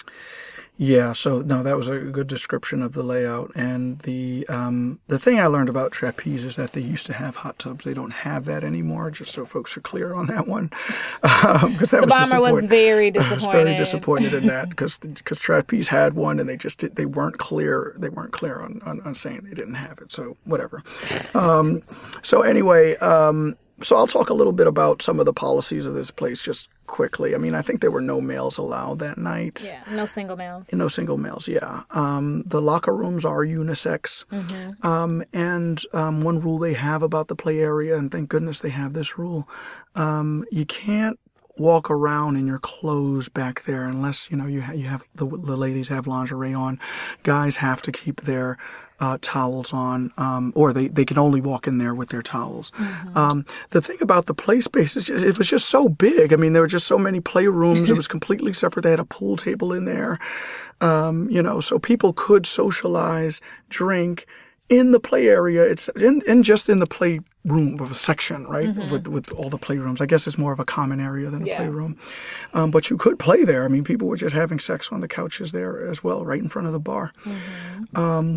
Yeah, so no, that was a good description of the layout. And the um, the thing I learned about Trapeze is that they used to have hot tubs. They don't have that anymore, just so folks are clear on that one. Um, that the was bomber was very disappointed. I was very disappointed in that because because Trapeze had one and they just did, they weren't clear. They weren't clear on, on, on saying they didn't have it. So whatever. Um, so anyway. Um, so I'll talk a little bit about some of the policies of this place just quickly. I mean, I think there were no males allowed that night. Yeah, no single males. No single males, yeah. Um, the locker rooms are unisex. Mm-hmm. Um, and um, one rule they have about the play area, and thank goodness they have this rule, um, you can't walk around in your clothes back there unless, you know, you, ha- you have, the, the ladies have lingerie on. Guys have to keep their uh, towels on, um, or they, they can only walk in there with their towels. Mm-hmm. Um, the thing about the play space is just, it was just so big. I mean, there were just so many playrooms. It was completely separate. They had a pool table in there, um, you know, so people could socialize, drink in the play area. It's in, in just in the play room of a section, right? Mm-hmm. With with all the playrooms. I guess it's more of a common area than a yeah. playroom. Um, but you could play there. I mean, people were just having sex on the couches there as well, right in front of the bar. Mm-hmm. Um,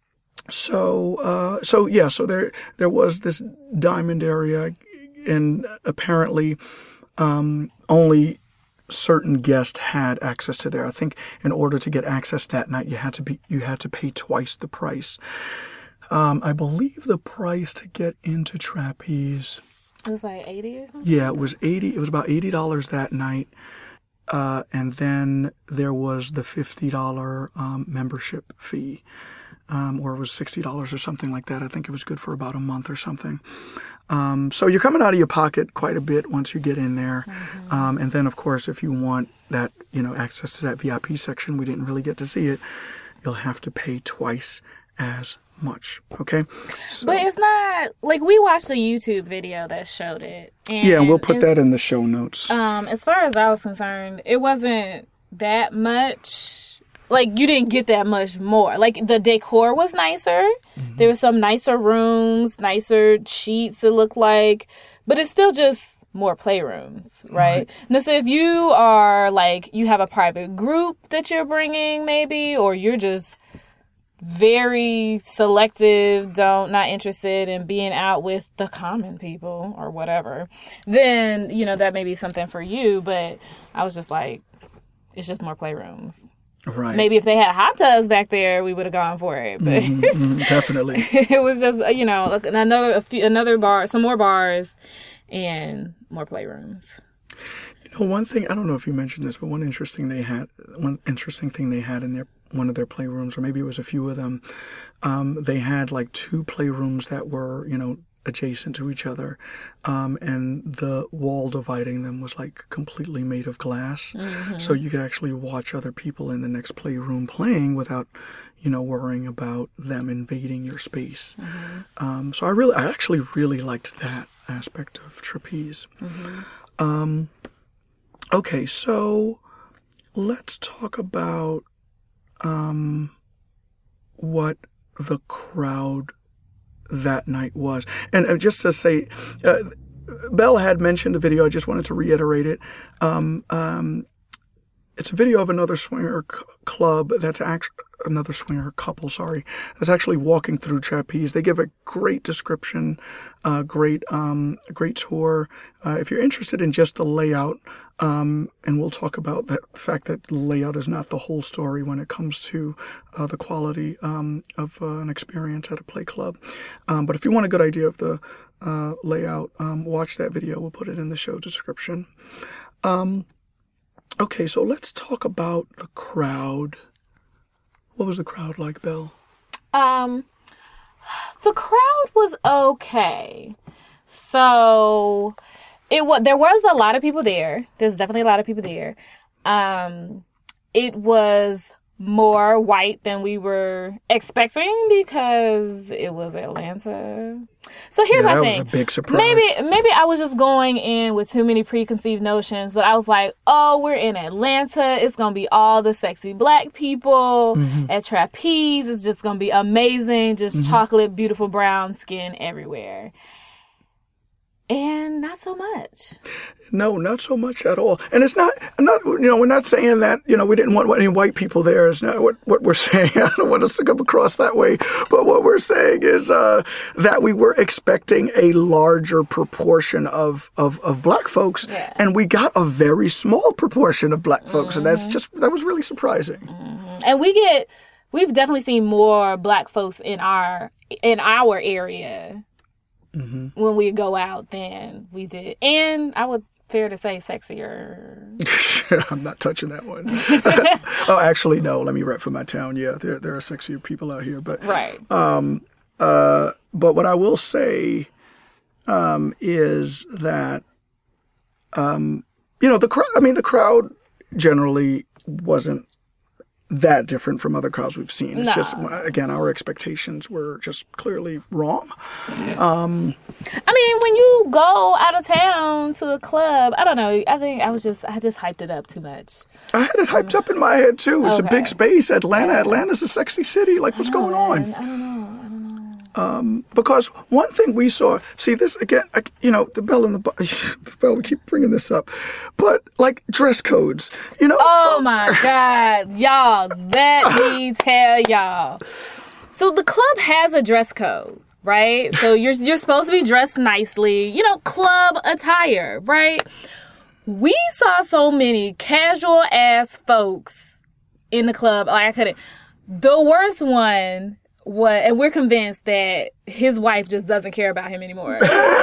so uh, so yeah, so there there was this diamond area, and apparently um, only certain guests had access to there. I think in order to get access that night, you had to be you had to pay twice the price. Um, I believe the price to get into Trapeze, it was like eighty or something. Yeah, it was eighty. It was about eighty dollars that night, uh, and then there was the fifty dollar um, membership fee, um, or it was sixty dollars or something like that. I think it was good for about a month or something. Um, so you're coming out of your pocket quite a bit once you get in there, mm-hmm. um, and then of course if you want that, you know, access to that V I P section, we didn't really get to see it. You'll have to pay twice as much. Okay, so, but it's not like we watched a YouTube video that showed it. And yeah, we'll put that in the show notes. Um, as far as I was concerned, it wasn't that much. Like you didn't get that much more. Like the decor was nicer. Mm-hmm. There were some nicer rooms, nicer sheets. It looked like, but it's still just more playrooms, right? right? Now, so if you are like you have a private group that you're bringing, maybe, or you're just very selective, don't not interested in being out with the common people or whatever, then, you know, that may be something for you. But I was just like, it's just more playrooms. Right. Maybe if they had hot tubs back there, we would have gone for it. But mm-hmm, mm-hmm, definitely, it was just, you know, another a few, another bar, some more bars, and more playrooms. You know, one thing, I don't know if you mentioned this, but one interesting they had, one interesting thing they had in their one of their playrooms, or maybe it was a few of them, um, they had like two playrooms that were, you know, adjacent to each other, um, and the wall dividing them was like completely made of glass, mm-hmm. so you could actually watch other people in the next playroom playing without, you know, worrying about them invading your space. Mm-hmm. Um, so I really, I actually really liked that aspect of Trapeze. Mm-hmm. Um, okay, so let's talk about um, what the crowd that night was. And just to say, uh, Belle had mentioned a video. I just wanted to reiterate it. Um, um, it's a video of another swinger c- club that's actually another swinger couple, sorry, that's actually walking through Trapeze. They give a great description, uh, great, um, great tour. Uh, if you're interested in just the layout, um, and we'll talk about that fact that layout is not the whole story when it comes to uh, the quality um, of uh, an experience at a play club. Um, but if you want a good idea of the uh, layout, um, watch that video. We'll put it in the show description. Um, okay, so let's talk about the crowd. What was the crowd like, Belle? Um, the crowd was okay. So it was, there was a lot of people there. There's definitely a lot of people there. Um, it was more white than we were expecting because it was Atlanta. So here's yeah, my that thing. That was a big surprise. Maybe maybe I was just going in with too many preconceived notions, but I was like, oh, we're in Atlanta. It's going to be all the sexy black people mm-hmm. at Trapeze. It's just going to be amazing. Just mm-hmm. chocolate, beautiful brown skin everywhere. And not so much. No, not so much at all. And it's not, I'm not, you know, we're not saying that, you know, we didn't want any white people there. It's not what, what we're saying. I don't want us to come across that way. But what we're saying is uh, that we were expecting a larger proportion of, of, of black folks. Yeah. And we got a very small proportion of black folks. Mm-hmm. And that's just, that was really surprising. Mm-hmm. And we get, we've definitely seen more black folks in our, in our area mm-hmm. when we go out than we did. And I would fair to say sexier. I'm not touching that one. Oh, actually, no. Let me rep for my town. Yeah, there there are sexier people out here. But right. Um, uh, but what I will say um, is that, um, you know, the crowd, I mean, the crowd generally wasn't that different from other crowds we've seen. It's no. just, again, our expectations were just clearly wrong. Um, I mean, when you go out of town to a club, I don't know. I think I was just, I just hyped it up too much. I had it hyped up in my head too. It's okay. a big space. Atlanta, yeah. Atlanta's a sexy city. Like, what's know, going on? Man. I don't know. I don't know. Um, because one thing we saw, see this again, I, you know, the bell in the, the bell, we keep bringing this up, but like dress codes, you know. Oh my God, y'all, let me tell y'all. So the club has a dress code, right? So you're, you're supposed to be dressed nicely, you know, club attire, right? We saw so many casual ass folks in the club. Like I couldn't, the worst one What and we're convinced that his wife just doesn't care about him anymore.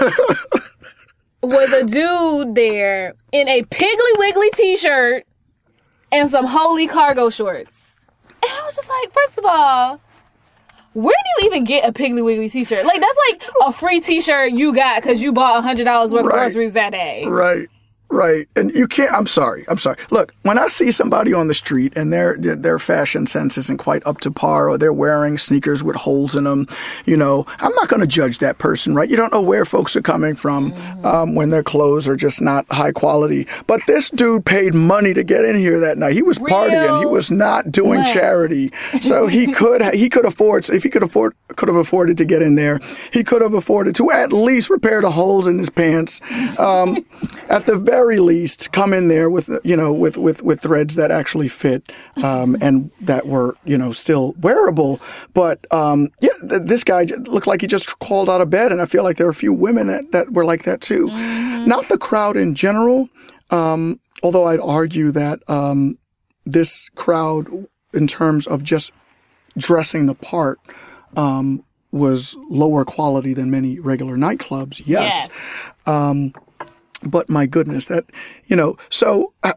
Was a dude there in a Piggly Wiggly t-shirt and some holy cargo shorts. And I was just like, first of all, where do you even get a Piggly Wiggly t-shirt? Like, that's like a free t-shirt you got because you bought one hundred dollars worth right. of groceries that day. Right. Right. And you can't, I'm sorry. I'm sorry. Look, when I see somebody on the street and their their fashion sense isn't quite up to par, or they're wearing sneakers with holes in them, you know, I'm not going to judge that person, right? You don't know where folks are coming from mm-hmm. um, when their clothes are just not high quality. But this dude paid money to get in here that night. He was Real partying. He was not doing money. charity. So he could he could afford, if he could afford could have afforded to get in there, he could have afforded to at least repair the holes in his pants. Um, at the very least, come in there with, you know, with, with, with threads that actually fit, um, and that were, you know, still wearable. But, um, yeah, th- this guy looked like he just crawled out of bed. And I feel like there are a few women that, that were like that too. Mm-hmm. Not the crowd in general. Um, although I'd argue that, um, this crowd, in terms of just dressing the part, um, was lower quality than many regular nightclubs. Yes. yes. Um, But my goodness, that, you know, so, uh,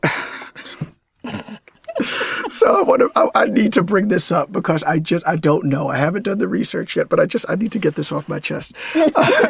so I, want to, I, I need to bring this up because I just, I don't know. I haven't done the research yet, but I just, I need to get this off my chest. uh,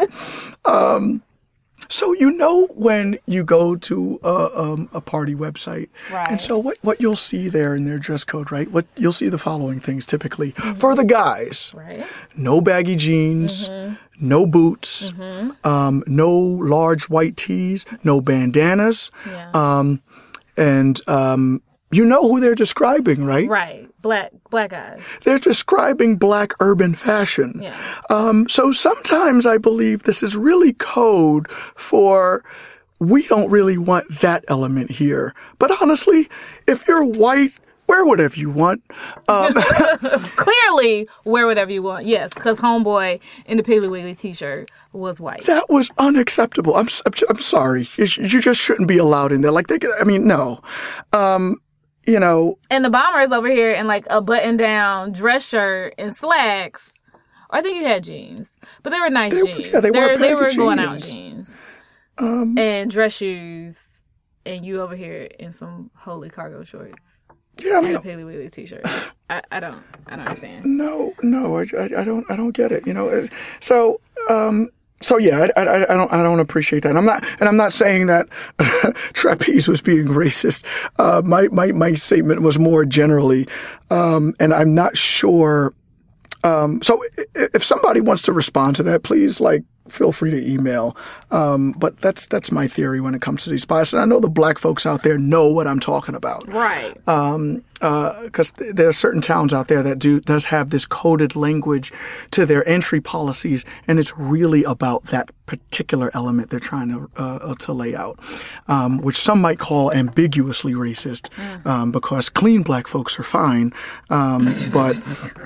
um, so, you know, when you go to a, um, a party website, right. and so what, what you'll see there in their dress code, right? What you'll see the following things typically mm-hmm. for the guys, right. no baggy jeans, mm-hmm. no boots, mm-hmm. um, no large white tees, no bandanas. Yeah. Um, and um, you know who they're describing, right? Right. Black black guys. They're describing black urban fashion. Yeah. Um, so sometimes I believe this is really code for we don't really want that element here. But honestly, if you're white, wear whatever you want. Um, Clearly, wear whatever you want. Yes, because homeboy in the Piggly Wiggly t-shirt was white. That was unacceptable. I'm I'm sorry. You, you just shouldn't be allowed in there. Like they, I mean, no. Um, you know. And the bomber is over here in like a button-down dress shirt and slacks. Or I think you had jeans, but they were nice they, jeans. Yeah, they, they were. They were jeans. going out jeans. Um, and dress shoes, and you over here in some holy cargo shorts. Yeah, I mean, and a Piggly Wiggly t-shirt. I, I don't, I don't understand. No, no, I, I, I don't, I don't get it. You know, so, um, so yeah, I, I, I don't, I don't appreciate that. And I'm not, and I'm not saying that Trapeze was being racist. Uh, my, my, my statement was more generally, um, and I'm not sure. Um, so if somebody wants to respond to that, please, like, feel free to email. Um, but that's that's my theory when it comes to these spots. And I know the black folks out there know what I'm talking about. Right. Um, uh, because th- there are certain towns out there that do does have this coded language to their entry policies, and it's really about that particular element they're trying to uh, to lay out, um, which some might call ambiguously racist, mm. um, because clean black folks are fine, um, but.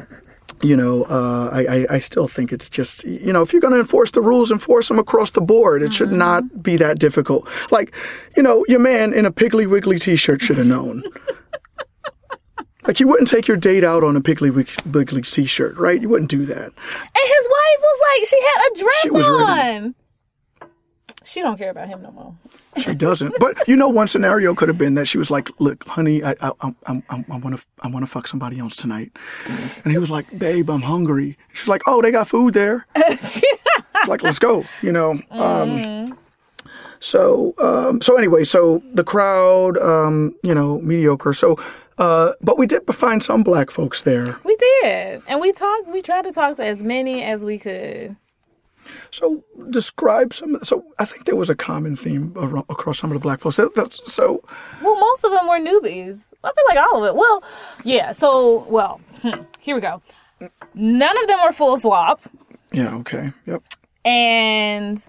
You know, uh, I, I still think it's just, you know, if you're going to enforce the rules, enforce them across the board. It mm-hmm. should not be that difficult. Like, you know, your man in a Piggly Wiggly t-shirt should have known. Like, you wouldn't take your date out on a Piggly Wiggly t-shirt, right? You wouldn't do that. And his wife was like, she had a dress She was on. ready. She don't care about him no more. She doesn't. But, you know, one scenario could have been that she was like, look, honey, I I I, I, I want to I want to fuck somebody else tonight. And he was like, babe, I'm hungry. She's like, oh, they got food there. She's like, let's go, you know. Um, mm. So, um, so anyway, so the crowd, um, you know, mediocre. So, uh, but we did find some black folks there. We did. And we talked, we tried to talk to as many as we could. So describe some. So I think there was a common theme around, across some of the black folks. So, that's, so, well, most of them were newbies. I feel like all of it. Well, yeah. So, well, here we go. None of them were full swap. Yeah. Okay. Yep. And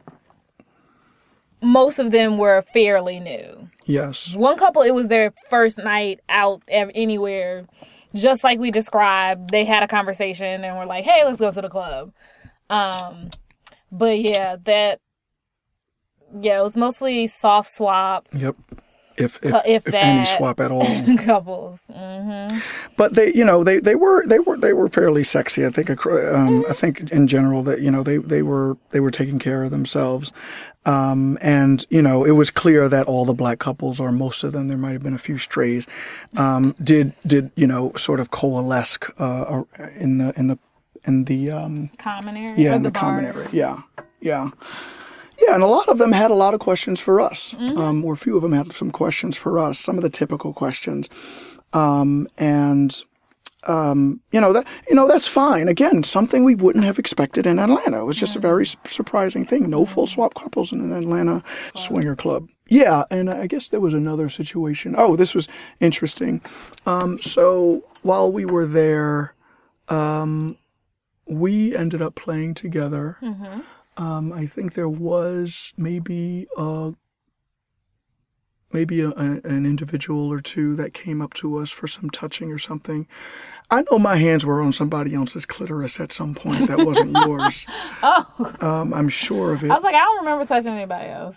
most of them were fairly new. Yes. One couple, it was their first night out anywhere, just like we described. They had a conversation and were like, "Hey, let's go to the club." Um. But yeah, that, yeah, it was mostly soft swap. Yep. If if, if, if any swap at all. Couples. Mm-hmm. But they, you know, they, they were they were they were fairly sexy. I think um, mm-hmm. I think in general that, you know, they, they were they were taking care of themselves. Um, and, you know, it was clear that all the black couples, or most of them, there might have been a few strays, um, did did, you know, sort of coalesce uh, in the in the in the um, common area. Yeah, in the, the common area. Yeah, yeah, yeah. And a lot of them had a lot of questions for us, mm-hmm. um, or a few of them had some questions for us. Some of the typical questions, um, and um, you know that you know that's fine. Again, something we wouldn't have expected in Atlanta. It was just mm-hmm. a very surprising thing. No full swap couples in an Atlanta oh. swinger club. Yeah, and I guess there was another situation. Oh, this was interesting. Um, so while we were there. Um, We ended up playing together. Mm-hmm. Um, I think there was maybe a, maybe a, a, an individual or two that came up to us for some touching or something. I know my hands were on somebody else's clitoris at some point that wasn't yours. Oh. Um, I'm sure of it. I was like, I don't remember touching anybody else.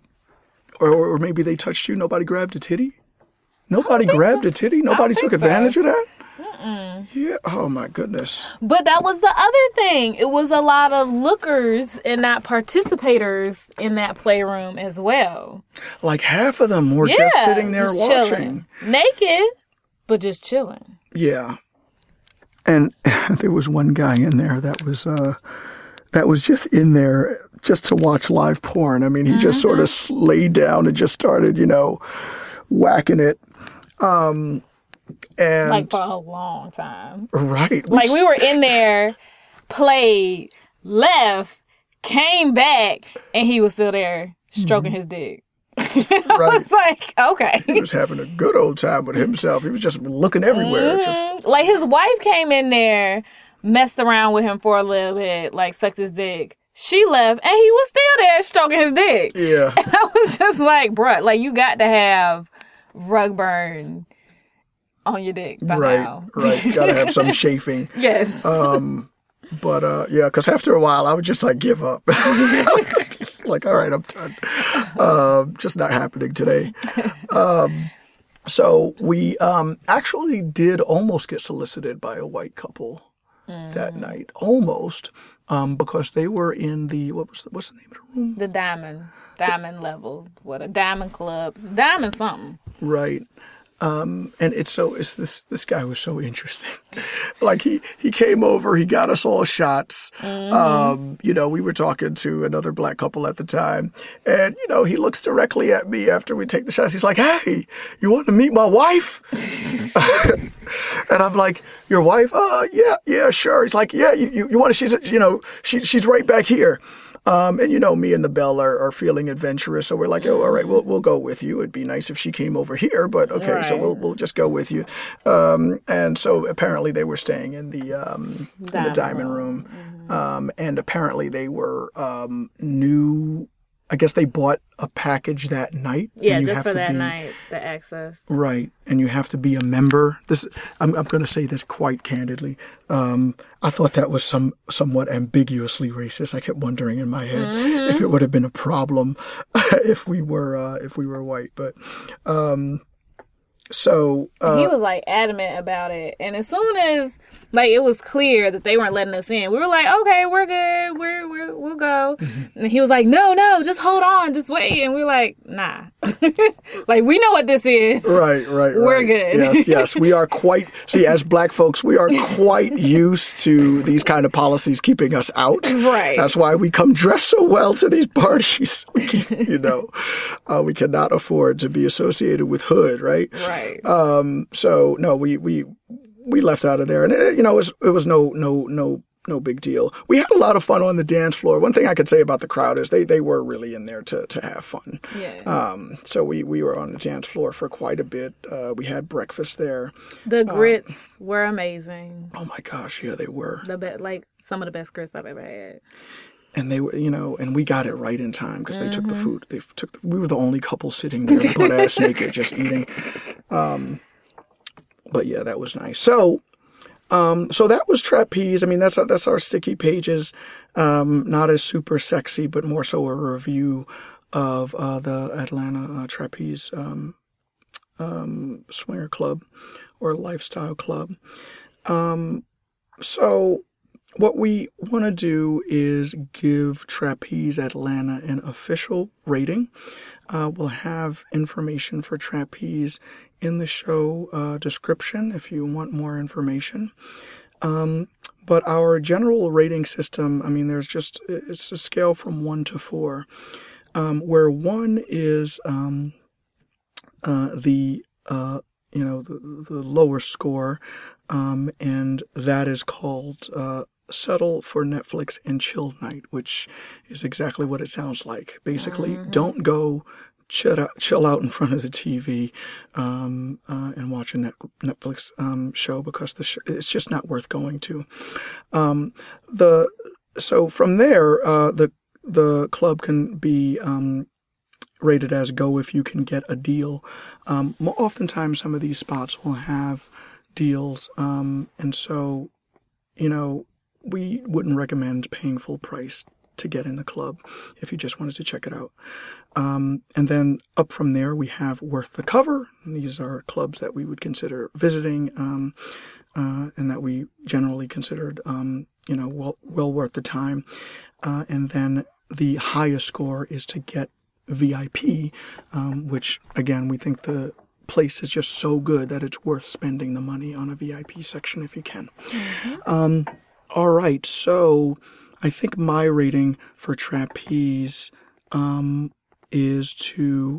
Or, or maybe they touched you. Nobody grabbed a titty? Nobody grabbed so. a titty? Nobody took advantage so. of that? Mm-mm. Yeah. Oh my goodness. But that was the other thing. It was a lot of lookers and not participators in that playroom as well. Like half of them were yeah, just sitting there just watching, chilling. Naked, but just chilling. Yeah. And there was one guy in there that was uh, that was just in there just to watch live porn. I mean, he mm-hmm. just sort of laid down and just started, you know, whacking it. Um, And, like for a long time. Right. Like we were in there, played, left, came back, and he was still there stroking mm-hmm. his dick. I right. was like, okay. He was having a good old time with himself. He was just looking everywhere. Mm-hmm. Just Like his wife came in there, messed around with him for a little bit, like sucked his dick. She left, and he was still there stroking his dick. Yeah. And I was just like, bruh, like you got to have rug burn on your dick by right, now. Right, right. Gotta have some chafing. Yes. Um, but uh, yeah, because after a while, I would just like give up. Like, all right, I'm done. Uh, just not happening today. Um, so we um, actually did almost get solicited by a white couple mm. that night, almost, um, because they were in the what was the, what's the name of the room? The Diamond, Diamond level, what a Diamond Club, Diamond something. Right. Um, and it's so, it's this, this guy was so interesting. Like he, he came over, he got us all shots. Mm-hmm. Um, you know, we were talking to another black couple at the time and, you know, he looks directly at me after we take the shots. He's like, hey, you want to meet my wife? And I'm like, your wife? Uh, yeah, yeah, sure. He's like, yeah, you, you, you want to, she's, you know, she, she's right back here. Um, and, you know, me and the Belle are, are feeling adventurous. So we're like, oh, all right, we'll, we'll go with you. It'd be nice if she came over here, but okay, right. so we'll, we'll just go with you. Um, and so apparently they were staying in the, um, in the diamond room. Mm-hmm. Um, and apparently they were, um, new, I guess they bought a package that night. Yeah, just for that be, night, the access. Right. And you have to be a member. This, I'm, I'm going to say this quite candidly. Um, I thought that was some somewhat ambiguously racist. I kept wondering in my head mm-hmm. if it would have been a problem if we were uh, if we were white. But um, so uh, he was like adamant about it, and as soon as like it was clear that they weren't letting us in, we were like, okay, we're good, we're, we're we'll go. Mm-hmm. And he was like, no, no, just hold on, just wait. And we were like, nah, like we know what this is. Right, right, we're right. good. Yes, yes, we are quite. See, as Black folks, we are quite used to these kind of policies keeping us out. Right. That's why we come dressed so well to these parties. We can, you know, uh, we cannot afford to be associated with hood, right? Right. Um. So no, we we. We left out of there, and it, you know, it was it was no no no no big deal. We had a lot of fun on the dance floor. One thing I could say about the crowd is they, they were really in there to, to have fun. Yeah. Um. So we, we were on the dance floor for quite a bit. Uh, we had breakfast there. The grits uh, were amazing. Oh my gosh, yeah, they were. The be- like some of the best grits I've ever had. And they were, you know, and we got it right in time because mm-hmm. they took the food. They took. The, we were the only couple sitting there, butt ass naked, just eating. Um. But yeah, that was nice. So. Um, so that was Trapeze. I mean, that's our, that's our sticky pages. Um, not as super sexy, but more so a review of uh, the Atlanta uh, Trapeze um, um, Swinger Club or Lifestyle Club. Um, so what we want to do is give Trapeze Atlanta an official rating. Uh, we'll have information for Trapeze in the show uh, description if you want more information. Um, but our general rating system, I mean, there's just, it's a scale from one to four, um, where one is um, uh, the, uh, you know, the, the lower score, um, and that is called uh, Settle for Netflix and Chill Night, which is exactly what it sounds like. Basically, mm-hmm. don't go chill out, chill out in front of the T V um, uh, and watch a net, Netflix um, show because the sh- it's just not worth going to. Um, the so from there, uh, the the club can be um, rated as go if you can get a deal. Um, oftentimes, some of these spots will have deals, um, and so you know we wouldn't recommend paying full price to get in the club if you just wanted to check it out. Um, and then up from there, we have Worth the Cover. And these are clubs that we would consider visiting um, uh, and that we generally considered, um, you know, well, well worth the time. Uh, and then the highest score is to get V I P, um, which, again, we think the place is just so good that it's worth spending the money on a V I P section if you can. Mm-hmm. Um, all right, so I think my rating for Trapeze um, is to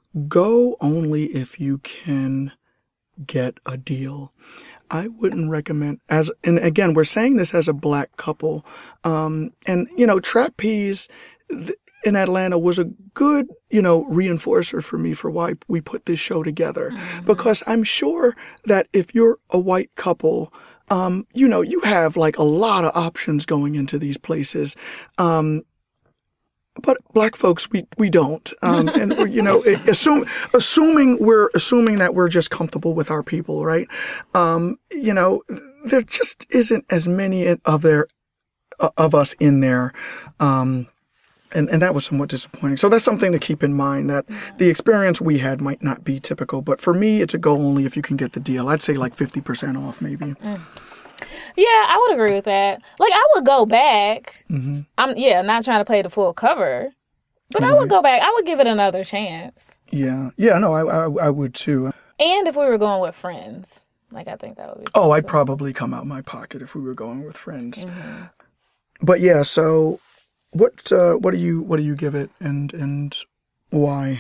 go only if you can get a deal. I wouldn't recommend, as, and again, we're saying this as a Black couple, um, and, you know, Trapeze th- in Atlanta was a good, you know, reinforcer for me for why we put this show together. Mm-hmm. Because I'm sure that if you're a white couple, Um, you know, you have like a lot of options going into these places. Um, but Black folks, we, we don't. Um, and, you know, assume, assuming we're, assuming that we're just comfortable with our people, right? Um, you know, there just isn't as many of their, uh, of us in there. Um, And, and that was somewhat disappointing. So that's something to keep in mind, that the experience we had might not be typical. But for me, it's a go only if you can get the deal. I'd say like fifty percent off maybe. Mm. Yeah, I would agree with that. Like, I would go back. Mm-hmm. I'm yeah, not trying to pay the full cover. But mm-hmm. I would go back. I would give it another chance. Yeah. Yeah, no, I, I, I would too. And if we were going with friends. Like, I think that would be Oh, cool. I'd probably come out my pocket if we were going with friends. Mm-hmm. But yeah, so... What uh, what do you what do you give it, and and why?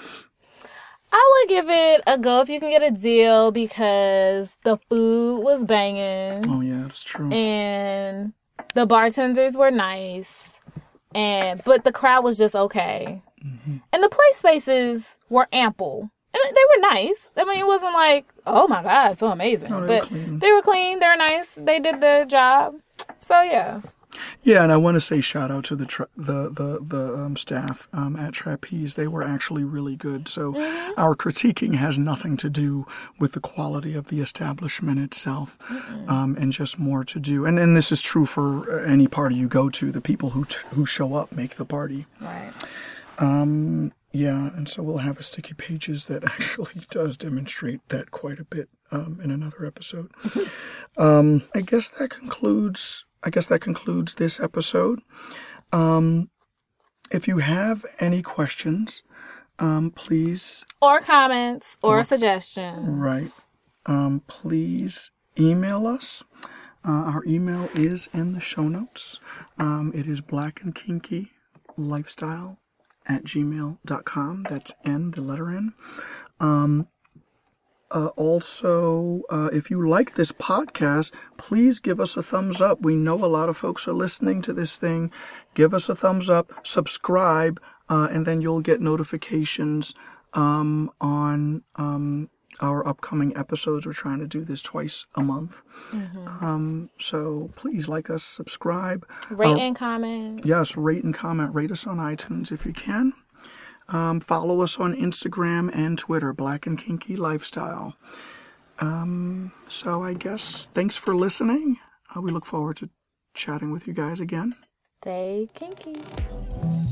I would give it a go if you can get a deal, because the food was banging. Oh yeah, that's true. And the bartenders were nice, and but the crowd was just okay. Mm-hmm. And the play spaces were ample, and they were nice. I mean, it wasn't like, oh my God, so amazing. Oh, they but were clean. They were clean. They were nice. They did their job. So yeah. Yeah, and I want to say shout out to the tra- the the the um, staff um, at Trapeze. They were actually really good. So mm-hmm. our critiquing has nothing to do with the quality of the establishment itself, mm-hmm. um, and just more to do. And and this is true for any party you go to. The people who t- who show up make the party. Right. Um. Yeah, and so we'll have a Sticky Pages that actually does demonstrate that quite a bit um, in another episode. um, I guess that concludes. I guess that concludes this episode. Um, if you have any questions, um, please or comments or, or suggestions, right? Um, please email us. Uh, our email is in the show notes. Um, it is black and kinky lifestyle at gmail dot com. That's N, the letter N. Um, uh, also, uh, if you like this podcast, please give us a thumbs up. We know a lot of folks are listening to this thing. Give us a thumbs up, subscribe, uh, and then you'll get notifications um, on um, our upcoming episodes. We're trying to do this twice a month. Mm-hmm. Um, so please like us, subscribe. Rate uh, and comment. Yes, rate and comment. Rate us on iTunes if you can. Um, follow us on Instagram and Twitter, Black and Kinky Lifestyle. Um, so I guess thanks for listening. Uh, we look forward to chatting with you guys again. Stay kinky.